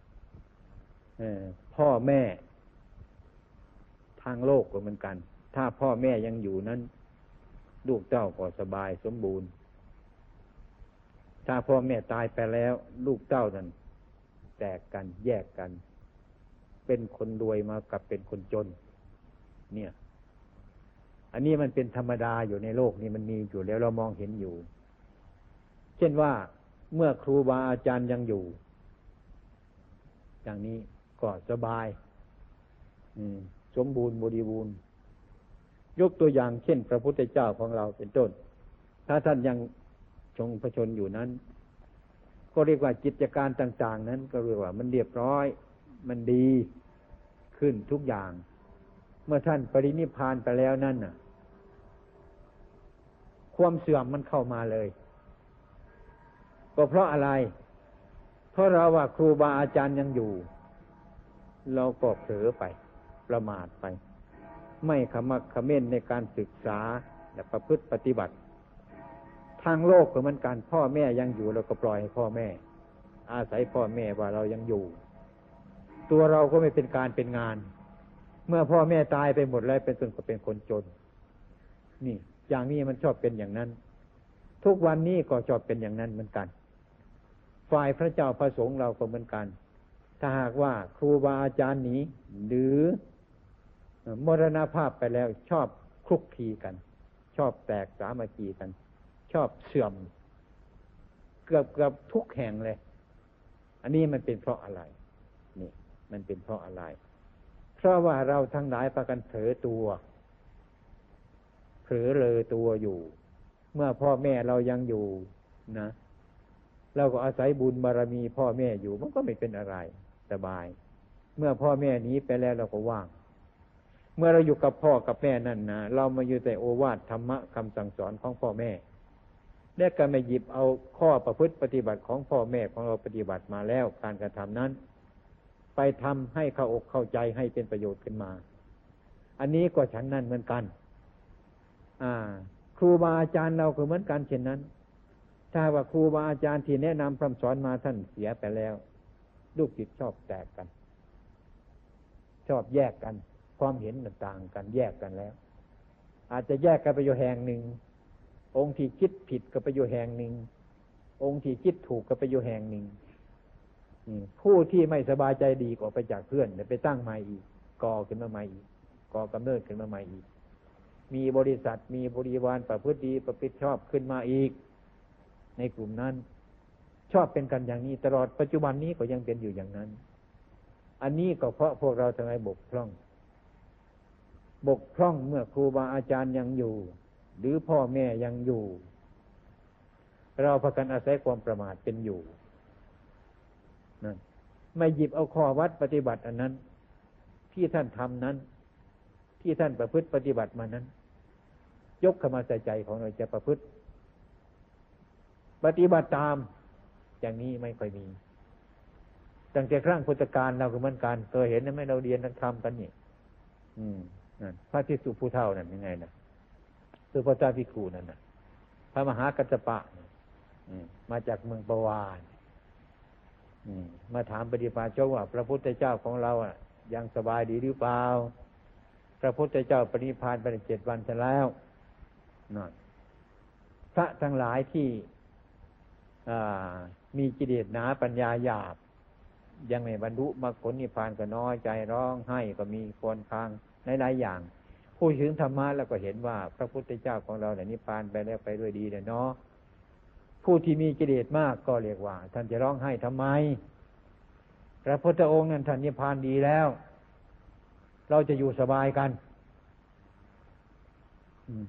พ่อแม่ทางโลกก็เหมือนกันถ้าพ่อแม่ยังอยู่นั้นลูกเต้าก็สบายสมบูรณ์ถ้าพ่อแม่ตายไปแล้วลูกเต้านั้นแตกกันแยกกันเป็นคนรวยมากับเป็นคนจนเนี่ยอันนี้มันเป็นธรรมดาอยู่ในโลกนี้มันมีอยู่แล้วเรามองเห็นอยู่เช่นว่าเมื่อครูบาอาจารย์ยังอยู่อย่างนี้ก็สบายสมบูรณ์บริบูรณ์ยกตัวอย่างเช่นพระพุทธเจ้าของเราเป็นต้นถ้าท่านยังทรงพระชนอยู่นั้นก็เรียกว่ากิจการต่างๆนั้นก็เรียกว่ามันเรียบร้อยมันดีขึ้นทุกอย่างเมื่อท่านปรินิพพานไปแล้วนั่นน่ะความเสื่อมมันเข้ามาเลยก็เพราะอะไรเพราะเราว่าครูบาอาจารย์ยังอยู่เราก็เผลอไปประมาทไปไม่ขมักเขม้นในการศึกษาและประพฤติปฏิบัติทางโลกก็เหมือนกันพ่อแม่ยังอยู่เราก็ปล่อยให้พ่อแม่อาศัยพ่อแม่ว่าเรายังอยู่ตัวเราก็ไม่เป็นการเป็นงานเมื่อพ่อแม่ตายไปหมดแล้วเป็นต้นก็เป็นคนจนนี่อย่างนี้มันชอบเป็นอย่างนั้นทุกวันนี้ก็ชอบเป็นอย่างนั้นเหมือนกันฝ่ายพระเจ้าพระสงฆ์เราก็เหมือนกันถ้าหากว่าครูบาอาจารย์หนีหรือมรณภาพไปแล้วชอบคลุกคลีกันชอบแตกสามัคคีกันชอบเสื่อมเกือบเกือบทุกแห่งเลยอันนี้มันเป็นเพราะอะไรนี่มันเป็นเพราะอะไรเพราะว่าเราทั้งหลายพากันเผลอตัวเผลอเลอตัวอยู่เมื่อพ่อแม่เรายังอยู่นะเราก็อาศัยบุญบารมีพ่อแม่อยู่มันก็ไม่เป็นอะไรสบายเมื่อพ่อแม่หนีไปแล้วเราก็ว่างเมื่อเราอยู่กับพ่อกับแม่นั่นนะเรามาอยู่แต่โอวาทธรรมะคำสั่งสอนของพ่อแม่และก็ไม่หยิบเอาข้อประพฤติปฏิบัติของพ่อแม่ของเราปฏิบัติมาแล้วการกระทำนั้นไปทำให้เข้าอกเข้าใจให้เป็นประโยชน์ขึ้นมาอันนี้ก็ฉันนั้นเหมือนกันอ่าครูบาอาจารย์เราก็เหมือนกันเช่นนั้นถ้าว่าครูบาอาจารย์ที่แนะนำพร่ำสอนมาท่านเสียไปแล้วลูกศิษย์ชอบแตกกันชอบแยกกันความเห็นต่างกันแยกกันแล้วอาจจะแยกกันไปอยู่แห่งหนึ่งองค์ที่คิดผิดก็ไปอยู่แห่งหนึ่งองค์ที่คิดถูกก็ไปอยู่แห่งหนึ่งผู้ที่ไม่สบายใจดีก็ไปจากเพื่อนไปตั้งใหม่อีกก่อขึ้นมาใหม่อีกก่อกำเนิดขึ้นมาใหม่อีกมีบริษัทมีบริวารประพฤติดีประพฤติชอบขึ้นมาอีกในกลุ่มนั้นชอบเป็นกันอย่างนี้ตลอดปัจจุบันนี้ก็ยังเป็นอยู่อย่างนั้นอันนี้ก็เพราะพวกเราทั้งหลายบกพร่องบกพร่องเมื่อครูบาอาจารย์ยังอยู่หรือพ่อแม่ยังอยู่เราพากันอาศัยความประมาทเป็นอยู่นั่นไม่หยิบเอาข้อวัดปฏิบัติอันนั้นที่ท่านทำนั้นที่ท่านประพฤติปฏิบัติมานั้นยกเข้ามาใส่ใจของเราจะประพฤติปฏิบัติตามอย่างนี้ไม่ค่อยมีตั้งแต่ครั้งพุทธกาลเราก็เหมือนกันเคยเห็นไหมเราเรียนนักธรรมกันนี่อืมนั่นพระภิกษุผู้เฒ่านั่นยังไงนะคือพระเจ้าภิกขุนั่นนะพระมหากัสสปะมาจากเมืองปวารมาถามปฏิภาชกว่าพระพุทธเจ้าของเราอ่ะยังสบายดีหรือเปล่าพระพุทธเจ้าปรินิพพานไปเจ็ดวันจะแล้วนั่นพระทั้งหลายที่มีกิเลสหนาปัญญาหยาบยังไม่บรรลุมรรคผลนิพพานก็น้อยใจร้องไห้ก็มีควนคางหลายๆอย่างผู้ถึงธรรมะแล้วก็เห็นว่าพระพุทธเจ้าของเราเนี่ยนิพพานไปแล้วไปด้วยดีเลยเนาะผู้ที่มีกิเลสมากก็เรียกว่าท่านจะร้องไห้ทำไมพระพุทธองค์นั้นท่านนิพพานดีแล้วเราจะอยู่สบายกัน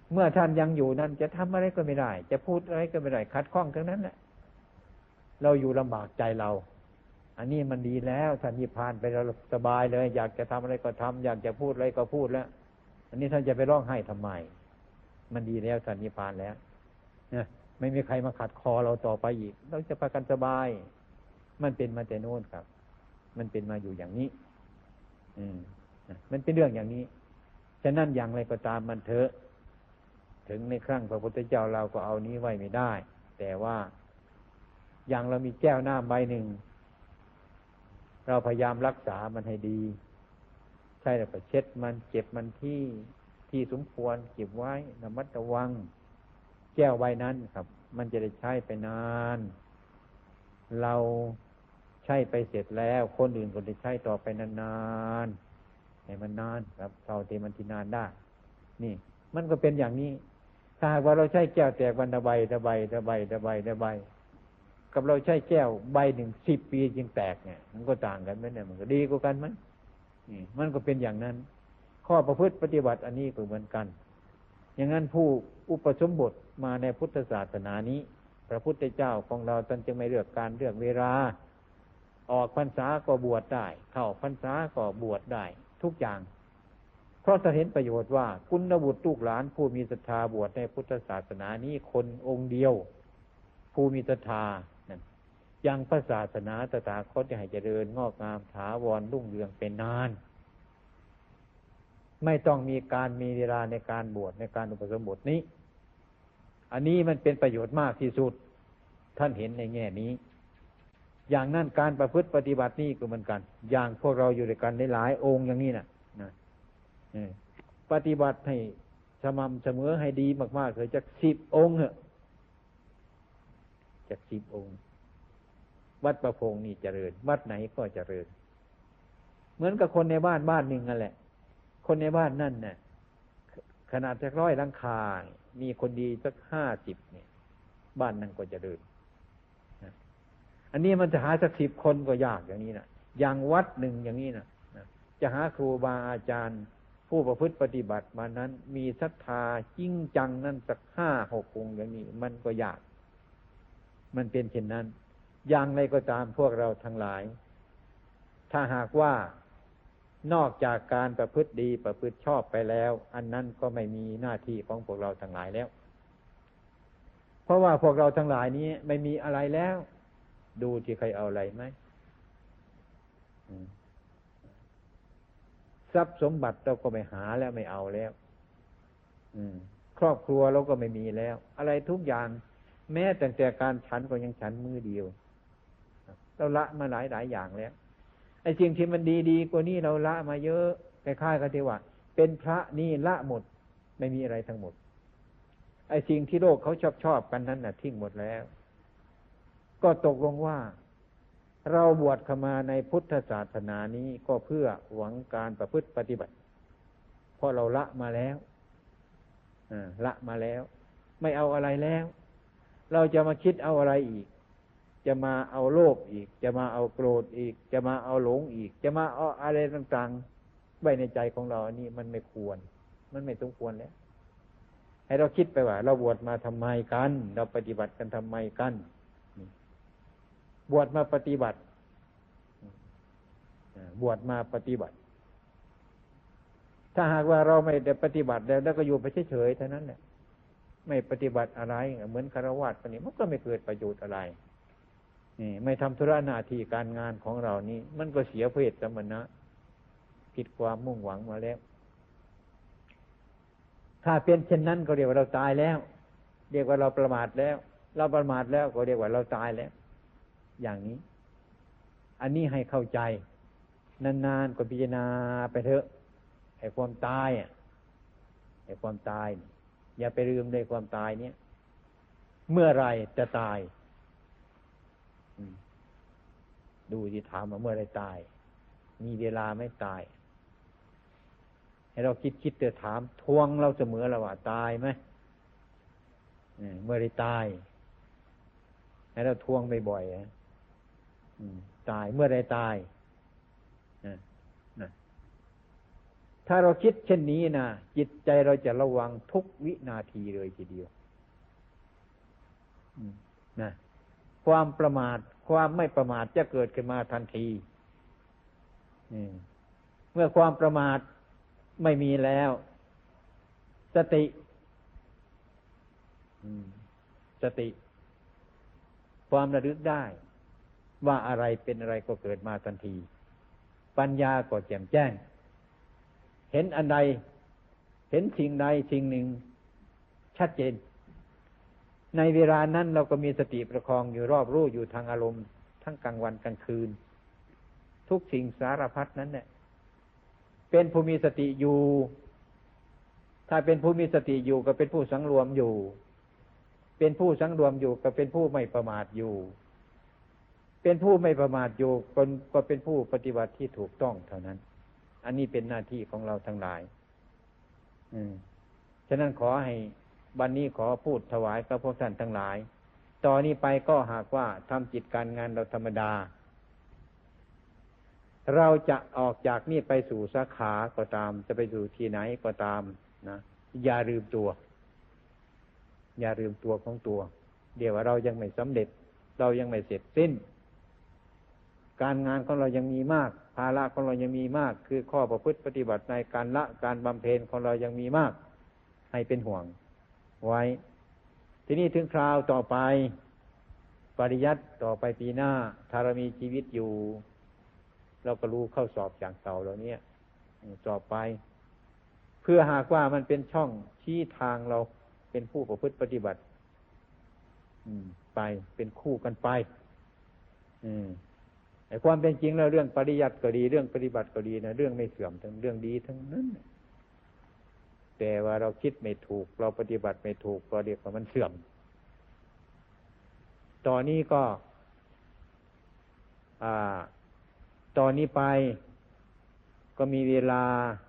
เมื่อท่านยังอยู่นั้นจะทำอะไรก็ไม่ได้จะพูดอะไรก็ไม่ได้ขัดข้องทั้งนั้นแหละเราอยู่ลำบากใจเราอันนี้มันดีแล้วท่านนิพพานไปเราสบายเลยอยากจะทำอะไรก็ทำอยากจะพูดอะไรก็พูดแล้วอันนี้ท่านจะไปร้องไห้ทำไมมันดีแล้วท่านนิพพานแล้วนะไม่มีใครมาขัดคอเราต่อไปอีกเราจะพากันสบายมันเป็นมาแต่โน้นครับมันเป็นมาอยู่อย่างนี้อืมมันเป็นเรื่องอย่างนี้ฉะนั้นอย่างไรก็ตามมันเถอะถึงในครั้งพระพุทธเจ้าเราก็เอานี้ไว้ไม่ได้แต่ว่าอย่างเรามีแก้วน้ำใบหนึ่งเราพยายามรักษามันให้ดีใช่แล้วก็เช็ดมันเก็บมันที่ที่สมควรเก็บไว้ระมัดระวังแก้วใบนั้นครับมันจะได้ใช้ไปนานเราใช้ไปเสร็จแล้วคนอื่นก็ได้ใช้ต่อไปนานๆให้มันนานครับเท่าที่มันที่นานได้นี่มันก็เป็นอย่างนี้ถ้าหากว่าเราใช้แก้วแตกวันละใบละใบละใบละใบละใบกับเราใช้แก้วใบหนึ่งสิบปีจึงแตกเนี่ยมันก็ต่างกันไหมเนี่ยมันก็ดีกว่ากันไหมนี่มันก็เป็นอย่างนั้นข้อประพฤติปฏิบัติอันนี้ก็เหมือนกันอย่างนั้นผู้อุปสมบทมาในพุทธศาสนานี้พระพุทธเจ้าของเราท่านจึงไม่เลือกการเลือกเวลาออกพรรษาก็บวชได้เข้าพรรษาก็บวชได้ทุกอย่างเพราะท่านเห็นประโยชน์ว่ากุลบุตรลูกหลานผู้มีศรัทธาบวชในพุทธศาสนานี้คนองค์เดียวผู้มีศรัทธานั่นยังพระศาสนาตถาคตจะให้เจริญงอกงามถาวรรุ่งเรืองเป็นนานไม่ต้องมีการมีเวลาในการบวชในการอุปสมบทนี้อันนี้มันเป็นประโยชน์มากที่สุดท่านเห็นในแง่นี้อย่างนั้นการประพฤติปฏิบัตินี่ก็เหมือนกันอย่างพวกเราอยู่ด้วยกันในหลายองค์อย่างนี้นะนะปฏิบัติให้สม่ำเสมอให้ดีมากๆเลยจากสิบองค์เหรอจากสิบองค์วัดประพงษ์นี่เจริญวัดไหนก็เจริญเหมือนกับคนในบ้านบ้านหนึ่งนั่นแหละคนในบ้านนั่นน่ะขนาดจะร้อยหลังคามีคนดีสักห้าสิบเนี่ยบ้านนั้นก็เจริญอันนี้มันจะหาสักสิบคนก็ยากอย่างนี้นะอย่างวัดหนึ่งอย่างนี้นะจะหาครูบาอาจารย์ผู้ประพฤติปฏิบัติมานั้นมีศรัทธาจริงจังนั้นสักห้าหกองค์อย่างนี้มันก็ยากมันเป็นเช่นนั้นอย่างไรก็ตามพวกเราทั้งหลายถ้าหากว่านอกจากการประพฤติดีประพฤติชอบไปแล้วอันนั้นก็ไม่มีหน้าที่ของพวกเราทั้งหลายแล้วเพราะว่าพวกเราทั้งหลายนี้ไม่มีอะไรแล้วดูที่ใครเอาอะไรไหมทรัพย์สมบัติเราก็ไม่หาแล้วไม่เอาแล้วครอบครัวเราก็ไม่มีแล้วอะไรทุกอย่างแม้แต่แต่การฉันก็ยังฉันมือเดียวเราละมาหลายหลายอย่างแล้วไอ้สิ่งที่มันดีๆกว่านี้เราละมาเยอะคล้ายๆกันที่ว่าเป็นพระนี่ละหมดไม่มีอะไรทั้งหมดไอ้สิ่งที่โลกเขาชอบชอบกันนั้นน่ะทิ้งหมดแล้วก็ตกลงว่าเราบวชเข้ามาในพุทธศาสนานี้ก็เพื่อหวังการประพฤติปฏิบัติเพราะเราละมาแล้วละมาแล้วไม่เอาอะไรแล้วเราจะมาคิดเอาอะไรอีกจะมาเอาโลภอีกจะมาเอาโกรธอีกจะมาเอาหลงอีกจะมาเอาอะไรต่างๆไว้ในใจของเราอันนี้มันไม่ควรมันไม่สมควรแล้วให้เราคิดไปว่าเราบวชมาทำไมกันเราปฏิบัติกันทำไมกันบวชมาปฏิบัติบวชมาปฏิบัติถ้าหากว่าเราไม่ได้ปฏิบัติแล้วก็อยู่ไปเฉยๆเท่านั้นแหละไม่ปฏิบัติอะไรเหมือนฆราวาสคนนี้มันก็ไม่เกิดประโยชน์อะไรนี่ไม่ทำธุระหน้าที่การงานของเรานี่มันก็เสียเพศสมณะผิดความมุ่งหวังมาแล้วถ้าเป็นเช่นนั้นก็เรียกว่าเราตายแล้วเรียกว่าเราประมาทแล้วเราประมาทแล้วก็เรียกว่าเราตายแล้วอย่างนี้อันนี้ให้เข้าใจนานๆก็พิจารณาไปเถอะไอ้ความตายอ่ะไอ้ความตายอย่าไปลืมเลยความตายเนี่ยเมื่อไรจะตายดูที่ถามว่าเมื่อไรตายมีเวลาไม่ตายให้เราคิดคิดแต่ถามทวงเราเสมอแล้วว่าตายไหมเมื่อไรตายให้เราทวงบ่อยๆตายเมื่อไรตายถ้าเราคิดเช่นนี้นะจิตใจเราจะระวังทุกวินาทีเลยทีเดียวนะความประมาทความไม่ประมาทจะเกิดขึ้นมาทันทีเมื่อความประมาทไม่มีแล้วสติสติความระลึกได้ว่าอะไรเป็นอะไรก็เกิดมาทันทีปัญญาก็แจ่มแจ้งเห็นอันใดเห็นสิ่งใดสิ่งหนึ่งชัดเจนในเวลานั้นเราก็มีสติประคองอยู่รอบรู้อยู่ทางอารมณ์ทั้งกลางวันกลางคืนทุกสิ่งสารพัดนั้นเนี่ยเป็นผู้มีสติอยู่ถ้าเป็นผู้มีสติอยู่ก็เป็นผู้สังรวมอยู่เป็นผู้สังรวมอยู่ก็เป็นผู้ไม่ประมาทอยู่เป็นผู้ไม่ประมาทอยู่ก็เป็นผู้ปฏิบัติที่ถูกต้องเท่านั้นอันนี้เป็นหน้าที่ของเราทั้งหลายอืมฉะนั้นขอให้วันนี้ขอพูดถวายกับพวกท่านทั้งหลายต่อนนี้ไปก็หากว่าทำจิตการงานเราธรรมดาเราจะออกจากนี่ไปสู่สาขาก็ตามจะไปสู่ที่ไหนก็ตามนะอย่าลืมตัวอย่าลืมตัวของตัวเดี๋ยวว่าเรายังไม่สำเร็จเรายังไม่เสร็จสิ้นการงานของเรายังมีมากภาระของเรายังมีมากคือข้อประพฤติปฏิบัติในการละการบำเพ็ญของเรายังมีมากให้เป็นห่วงไว้ทีนี้ถึงคราวต่อไปปริยัติต่อไปปีหน้าถ้าเรามีชีวิตอยู่เราก็รู้เข้าสอบอย่างเก่าเหล่านี้สอบไปเพื่อหากว่ามันเป็นช่องชี้ทางเราเป็นผู้ประพฤติปฏิบัติไปเป็นคู่กันไปไอ้ความเป็นจริงแล้วเรื่องปริยัติก็ดีเรื่องปฏิบัติก็ดีนะเรื่องไม่เสื่อมทั้งเรื่องดีทั้งนั้นแต่ว่าเราคิดไม่ถูกเราปฏิบัติไม่ถูกก็เรียกว่ามันเสื่อมตอนนี้ก็อ่าตอนนี้ไปก็มีเวลา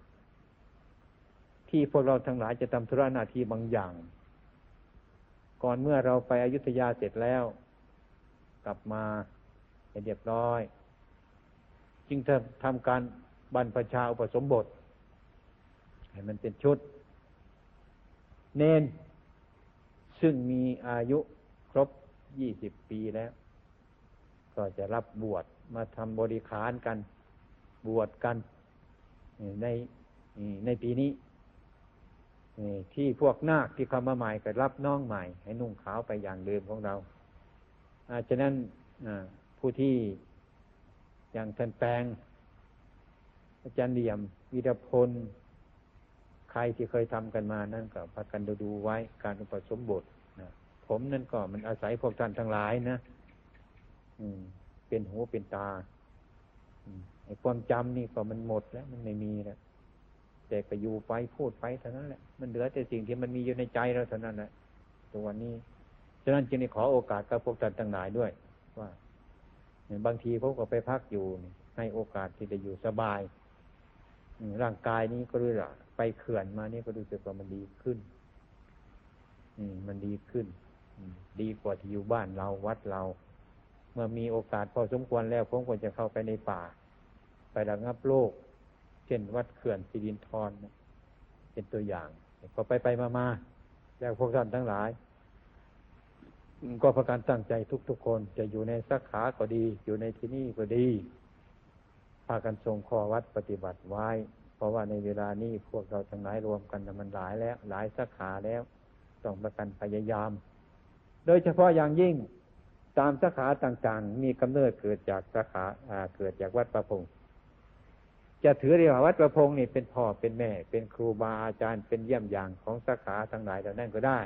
ที่พวกเราทั้งหลายจะทำธุระหน้าที่บางอย่างก่อนเมื่อเราไปอยุธยาเสร็จแล้วกลับมาให้เรียบร้อยจึงจะทำการบรรพชาอุปสมบทให้มันเป็นชุดเนนซึ่งมีอายุครบยี่สิบปีแล้วก็จะรับบวชมาทำบริขารกันบวชกันในในปีนี้ที่พวกนาคที่เข้ามาใหม่ก็รับน้องใหม่ให้นุ่งขาวไปอย่างเดิมของเราฉะนั้นผู้ที่อย่างท่านแปลงอาจารย์เหลี่ยมวีรพลใครที่เคยทำกันมานั่นก็พากันดูไว้การอุปสมบทนะผมนั่นก็มันอาศัยพวกท่านทั้งหลายนะเป็นหูเป็นตาไอ้ความจำนี่ก็มันหมดแล้วมันไม่มีแล้วแต่ก็อยู่ไปพูดไปเท่านั้นแหละมันเหลือแต่สิ่งที่มันมีอยู่ในใจเราเท่านั้นแหละตัววันนี้ฉะนั้นจึงได้ขอโอกาสกับพวกท่านทั้งหลายด้วยว่าบางทีพวกก็ไปพักอยู่ให้โอกาสที่จะอยู่สบายร่างกายนี้ก็รู้ละไปเขื่อนมานี่ก็รู้สึกว่ามันดีขึ้นมันดีขึ้นดีกว่าที่อยู่บ้านเราวัดเราเมื่อมีโอกาสพอสมควรแล้วผมควรจะเข้าไปในป่าไประงับโรคเช่นวัดเขื่อนสิรินธรเป็นตัวอย่างพอไปไปมาๆแล้วพวกท่านทั้งหลายก็ประการตั้งใจทุกๆคนจะอยู่ในสาขาก็ดีอยู่ในที่นี่ก็ดีพากันทรงข้อวัดปฏิบัติไว้เพราะว่าในเวลานี้พวกเราทั้งหลายรวมกันมันหลายแล้วหลายสาขาแล้วต้องประกันพยายามโดยเฉพาะอย่างยิ่งตามสาขาต่างๆมีกำเนิดเกิดจากสาขาเกิดจากวัดประพงษ์จะถือเรียกว่าวัดประพงษ์นี่เป็นพ่อเป็นแม่เป็นครูบาอาจารย์เป็นเยี่ยมอย่างของสาขาทั้งหลายเหล่านั้นก็ได้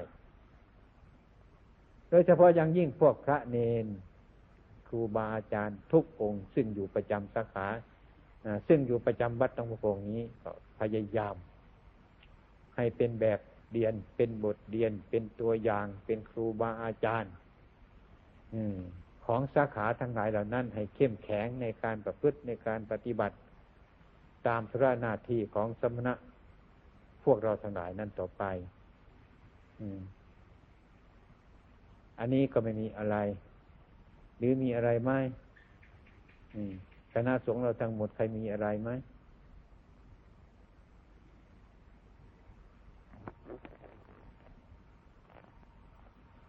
โดยเฉพาะอย่างยิ่งพวกพระเนนครูบาอาจารย์ทุกองค์ซึ่งอยู่ประจำสาขาซึ่งอยู่ประจำวัดตั้งพงษ์นี้ก็พยายามให้เป็นแบบเรียนเป็นบทเรียนเป็นตัวอย่างเป็นครูบาอาจารย์ของสาขาทั้งหลายเหล่านั้นให้เข้มแข็งในการประพฤติในการปฏิบัติตามพระหน้าที่ของสมณะพวกเราทั้งหลายนั้นต่อไปอันนี้ก็ไม่มีอะไรหรือมีอะไรไหมคณะสงฆ์เราทั้งหมดใครมีอะไรไหม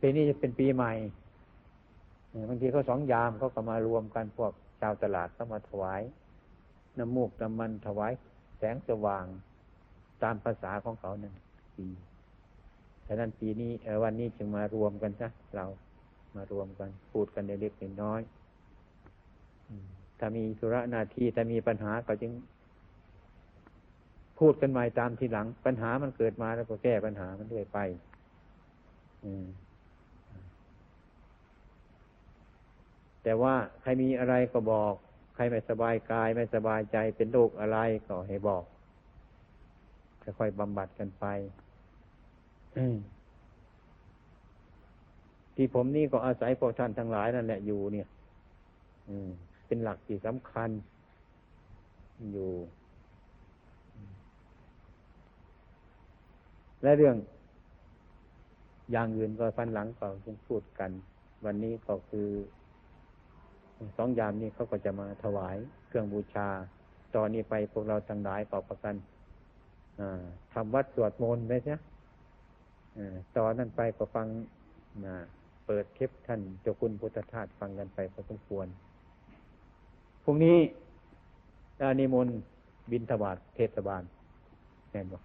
ปีนี้จะเป็นปีใหม่บางทีเขาสองยามเขาก็มารวมกันพวกชาวตลาดก็มาถวายน้ำมูกน้ำมันถวายแสงสว่างตามภาษาของเขานั่นปีฉะนั้นปีนี้เออวันนี้จึงมารวมกันซะเรามารวมกันพูดกันเล็กๆน้อยๆถ้ามีธุระหน้าที่ถ้ามีปัญหาก็จึงพูดกันใหม่ตามทีหลังปัญหามันเกิดมาแล้วก็แก้ปัญหามันเรื่อยไปแต่ว่าใครมีอะไรก็บอกใครไม่สบายกายไม่สบายใจเป็นโรคอะไรก็ให้บอกค่อยๆบำบัดกันไปที่ผมนี่ก็อาศัยพวกท่านทั้งหลายนั่นแหละอยู่เนี่ยเป็นหลักที่สำคัญอยู่และเรื่องอย่างอื่นก็ฟันหลังก็ต้องพูดกันวันนี้ก็คือสองยามนี้เขาก็จะมาถวายเครื่องบูชาตอนนี้ไปพวกเราทั้งหลายก็ประกันทำวัดสวดมนต์ไว้ใช่ตอนนั้นไปก็ฟังเปิดคลิปท่านเจ้าคุณพุทธทาสฟังกันไปพอสมควรพรุ่งนี้นิมนต์บิณฑบาตเทศบาลแน่นบ่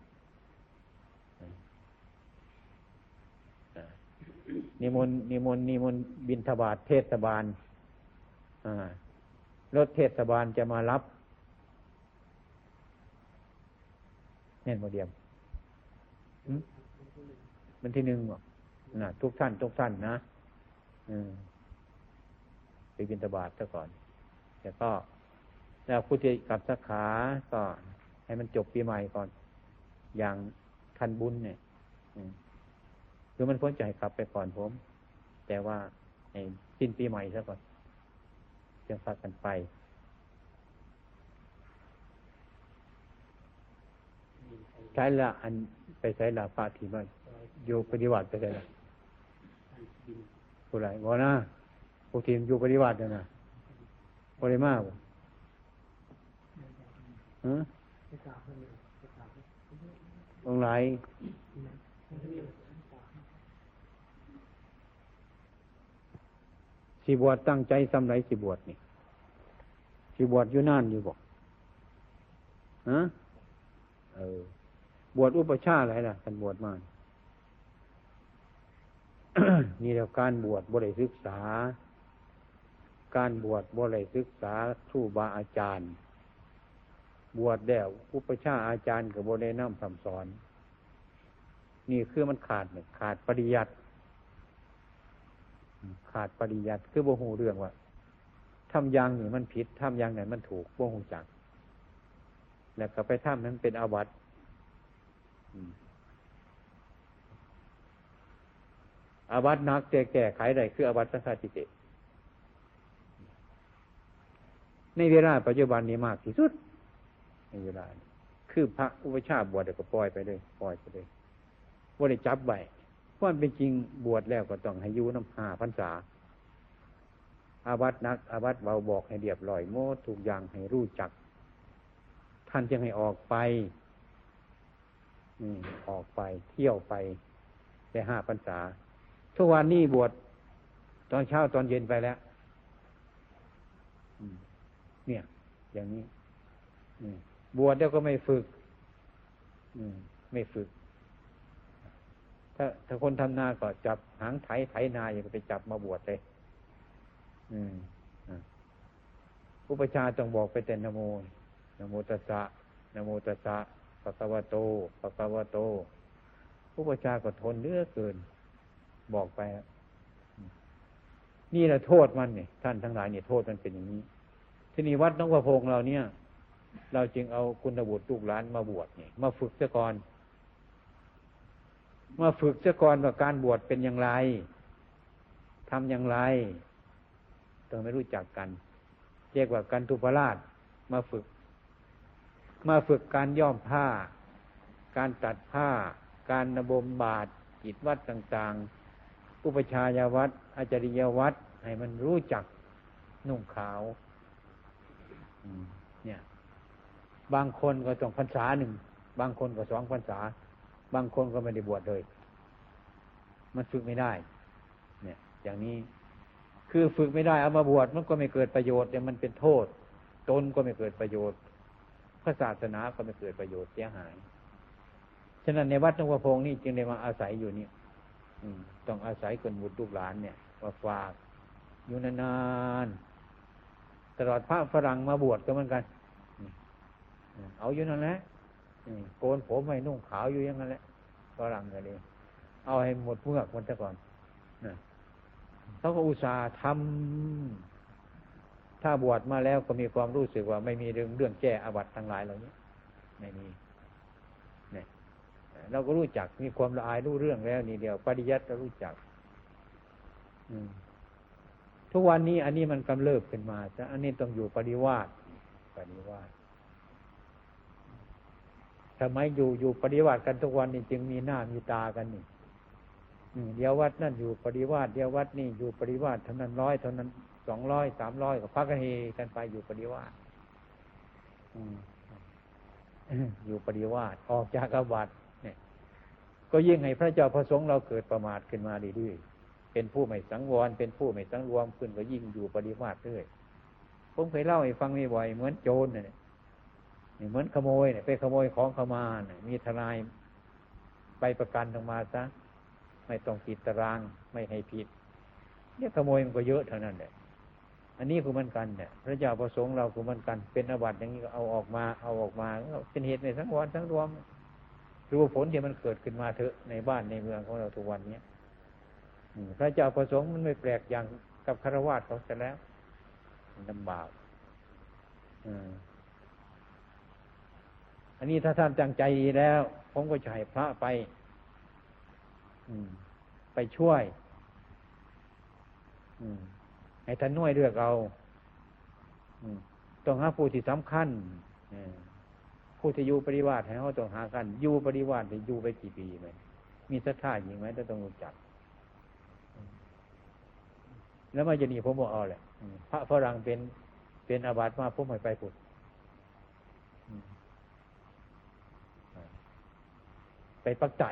นิมนต์นิมนต์นิมนต์บิณฑบาตเทศบาลรถเทศบาลจะมารับแน่นโมเดียมมันที่หนึ่งบอกนะทุกท่านทุกท่านนะไปบิณฑบาตซะก่อนแต่ก็แล้วผู้ที่กลับสาขาก็ให้มันจบปีใหม่ก่อนอย่างทันบุญเนี่ยคือมันพ้นใจกลับไปก่อนผมแต่ว่าให้สิ้นปีใหม่ซะก่อนจะพากันไปใช้ละอันไปใช้ละพระที่มาอยู่ปฏิวัติไปใช้ละผู้ไรบ่นะผู้ทีมอยู่ปฏิวัติเนี่ยนะบ่ได้มากบ่ฮะองค์ไหนสิบวชตั้งใจสำไรสิบวชนี่สิบวชอยู่นานอยู่บอกฮะเออบวชอุปชาอะไรล่ะกันบวชมา นี่แล้วการบวชบ่ได้ศึกษาการบวชบ่ได้ศึกษาครูบาอาจารย์บวชแล้วอุปชาอาจารย์ก็บ่ได้นำคำสอนนี่คือมันขาดเนี่ยขาดปริยัติขาดปริยัติคือบ่ฮู้เรื่องว่าทำอย่างนี้มันผิดทำอย่างไหนมันถูกบ่ฮู้จักแล้วก็ไปทำนั้นเป็นอาบัติอาบัติหนักแต่แก้ไขได้คืออาบัติสังฆาทิเตในเวลาปัจจุบันนี้มากที่สุดในเวลาคือพระอุปชฌาย์บวชก็ปล่อยไปเลยปล่อยไปเลยบ่ได้จับไว้เพราะมันเป็นจริงบวชแล้วก็ต้องให้อยู่น้ำห้าพรรษาอาบัติหนักอาบัติเบาบอกให้เรียบร้อยหมดทุกอย่างให้รู้จักท่านจึงให้ออกไปออกไปเที่ยวไปได้ห้าพรรษาทุกวันนี้บวชตอนเช้าตอนเย็นไปแล้วเนี่ยอย่างนี้บวชแล้วก็ไม่ฝึกไม่ฝึกถ้าถ้าคนทำนาก็จับหางไถไถนาอย่าไปจับมาบวชเลยอุปชฌาย์ต้องบอกไปแต่นะโมนะโมตัสสะนะโมตัสสะภะคะวะโตภะคะวะโตอุปชฌาย์ก็ทนเหลือเกินบอกไปนี่แหละโทษมันเนี่ยท่านทั้งหลายเนี่ยโทษมันเป็นอย่างนี้ที่นี่วัดหนองประพงเราเนี่ยเราจึงเอาคุณบุตรลูกหลานมาบวชเนี่ยมาฝึกซะก่อนมาฝึกซะก่อนว่าการบวชเป็นอย่างไรทำอย่างไรต้องไม่รู้จักกันเรียกว่ากันทุปราชมาฝึกมาฝึกการย้อมผ้าการตัดผ้าการระบมบาตรกิจวัดต่างๆอุปชายวัดอาจาริยวัดให้มันรู้จักนุ่งขาวเนี่ยบางคนก็ต้องพรรษาหนึ่งบางคนก็สองพรรษาบางคนก็ไม่ได้บวชเลยมันฝึกไม่ได้อย่างนี้คือฝึกไม่ได้เอามาบวชมันก็ไม่เกิดประโยชน์เนี่ยมันเป็นโทษตนก็ไม่เกิดประโยชน์พระศาสนาก็ไม่เกิดประโยชน์เสียหายฉะนั้นในวัดหลวงพ่อพงนี่จึงได้มาอาศัยอยู่นี่ต้องอาศัยคนบุตรลูกหลานเนี่ยมาฝากอยู่นานๆตลอดพระฝรั่งมาบวชก็เหมือนกันเอาอยู่นั่นแหละโกนผมให้นุ่งขาวอยู่อย่างนั้นแหละฝรั่งก็ดีเอาให้หมดเมือกหมดซะก่อนเขาก็อุตส่าห์ทำถ้าบวชมาแล้วก็มีความรู้สึกว่าไม่มีเรื่องเรื่องแก้อาบัติทั้งหลายเหล่านี้ไม่มีเนี่ยเราก็รู้จักมีความละอายรู้เรื่องแล้วนี่เดียวปริยัติเรารู้จักทุกวันนี้อันนี้มันกำเริบขึ้นมาแต่อันนี้ต้องอยู่ปริวาสปริวาสทำไมอยู่อยู่ปริวาสกันทุกวันนี้จึงมีหน้ามีตากันนี่เดี๋ยววัดนั่นอยู่ปริวาสเดี๋ยววัดนี่อยู่ปริวาสเท่านั้นร้อยเท่านั้นสองร้อยสามร้อยก็พักกันเฮกันไปอยู่ปริวาสอยู่ปริวาสออกจากอาบัติเนี่ยก็ยิ่งให้พระเจ้าพระสงฆ์เราเกิดประมาทขึ้นมาเรื่อยๆเป็นผู้ไม่สังวรเป็นผู้ไม่สังรวมขึ้นก็ยิ่งอยู่ปริวาสเรื่อยผมเคยเล่าให้ฟังบ่อยๆเหมือนโจรเนี่ยเหมือนขโมยเนี่ยไปขโมยของเขามาเนี่ยมีทนายไปประกันออกมาซะไม่ต้องติดตารางไม่ให้ผิดเนี่ยขโมยมันก็เยอะเท่านั้นแหละอันนี้คือเหมือนกันเนี่ยพระเจ้าประสงค์เราคือเหมือนกันเป็นอาบัติอย่างนี้ก็เอาออกมาเอาออกมาเป็นเหตุในสังวรทั้งรวมรู้ผลที่มันเกิดขึ้นมาเถอะในบ้านในเมืองของเราทุกวันนี้พระเจ้าประสงค์มันไม่แปลกอย่างกับฆราวาสเขาเสียแล้วลำบากอันนี้ถ้าท่านตั้งใจดีแล้วผมก็จะให้พระไปไปช่วยให้ท่านน้อยเลือกเอาต้องหาผู้ที่สำคัญผู้ที่อยู่ปริวาสให้เขาต้องหากันอยู่ปริวาสจะอยู่ไปกี่ปีไหมมีศรัทธาจริงไหมต้องรู้จักแล้วมาจะหนีผมบอกเอาแหละพระฝรั่งเป็นเป็นอาบัติมาผมไม่ไปพุทธไปปักใจ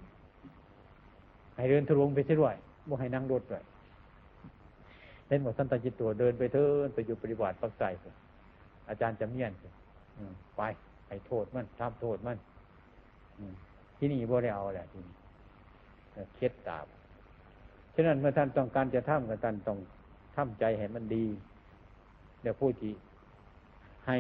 ให้เดินทะลวงไปเสียด้วยบ่ให้นั่งรถด้วยเล่นหมดสันตจิตตัวเดินไปเถิดไปอยู่ปฏิบัติปักใจอาจารย์จำเนียนไปให้โทษมันทำโทษมันที่นี่บ่ได้เอาแหละที่นี่เคล็ดตามฉะนั้นเมื่อท่านต้องการจะทำกับท่านต้องทำใจให้มันดีเดี๋ยวพูดที่ให้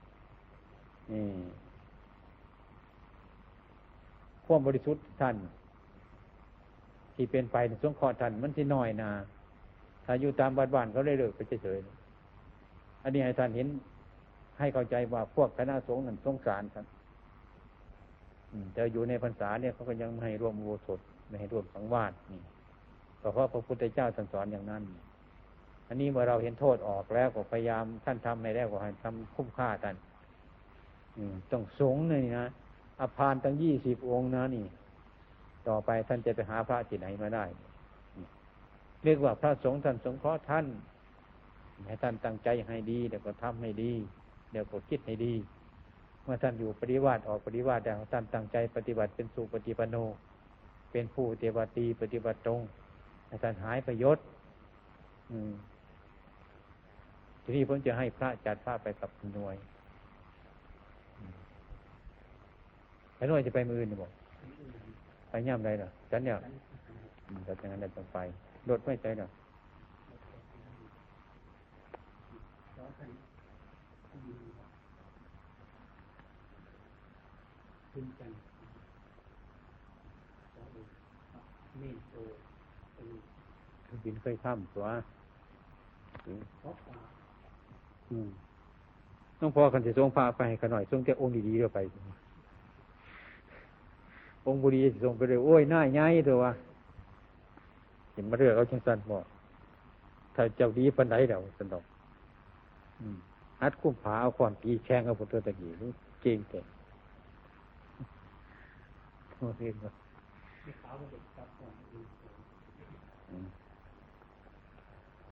ความบริสุทธิ์ท่านที่เป็นไปในสงเคราะห์ท่านมันสิน้อยนาถ้าอยู่ตามบ้านๆเขาได้เลิกไปเฉยๆอันนี้ให้ท่านเห็นให้เข้าใจว่าพวกคณะสงฆ์นั้นสงสารท่านแต่อยู่ในพรรษาเนี่ยเขาก็ยังไม่ให้ร่วมอุโบสถไม่ให้ร่วมสังวาสนี่เพราะพระพุทธเจ้าท่านสอนอย่างนั้นอันนี้เมื่อเราเห็นโทษออกแล้วก็พยายามท่านทำในแล้วก็ให้ทำคุ้มค่าท่านต้องสงฆ์เลยนะอภารตั้งยี่สิบองค์นะนี่ต่อไปท่านจะไปหาพระที่ไหนมาได้เรียกว่าพระสงฆ์ท่านสงเคราะห์ท่านให้ท่านตั้งใจให้ดีเดี๋ยวก็ทำให้ดีเดี๋ยวก็คิดให้ดีเมื่อท่านอยู่ปฏิบัติออกปฏิบัติแล้วท่านตั้งใจปฏิบัติเป็นสุปฏิปันโนเป็นผู้ปฏิบัติดีปฏิบัติตรงให้ท่านหายประโยชน์ทีนี้ผมจะให้พระจัดพระไปกับหน่วยไอ้หน่วยจะไปมืออื่นบอกไปย่ำไรเหรอฉันเนี่ยแต่อย่างนั้นเราต้องไปรถไม่ใช่เหรอบินเคยข้ามตัวต้องพอกันจะส่งพาไปกันหน่อยส่งแต่องค์ดีๆเรื่อไปองค์บุรีส่งไปเลยโอ้ยหน้าใหญ่ตัววะเห็นมาเรื่องเอาจังสันบอกถ้าเจ้าดีปันไหนเดี๋ยวสนองฮัดคุ้มผาเอาขวานปีแข้งเอาผลตัวตะกี้เก่งเก่งโอเคครับ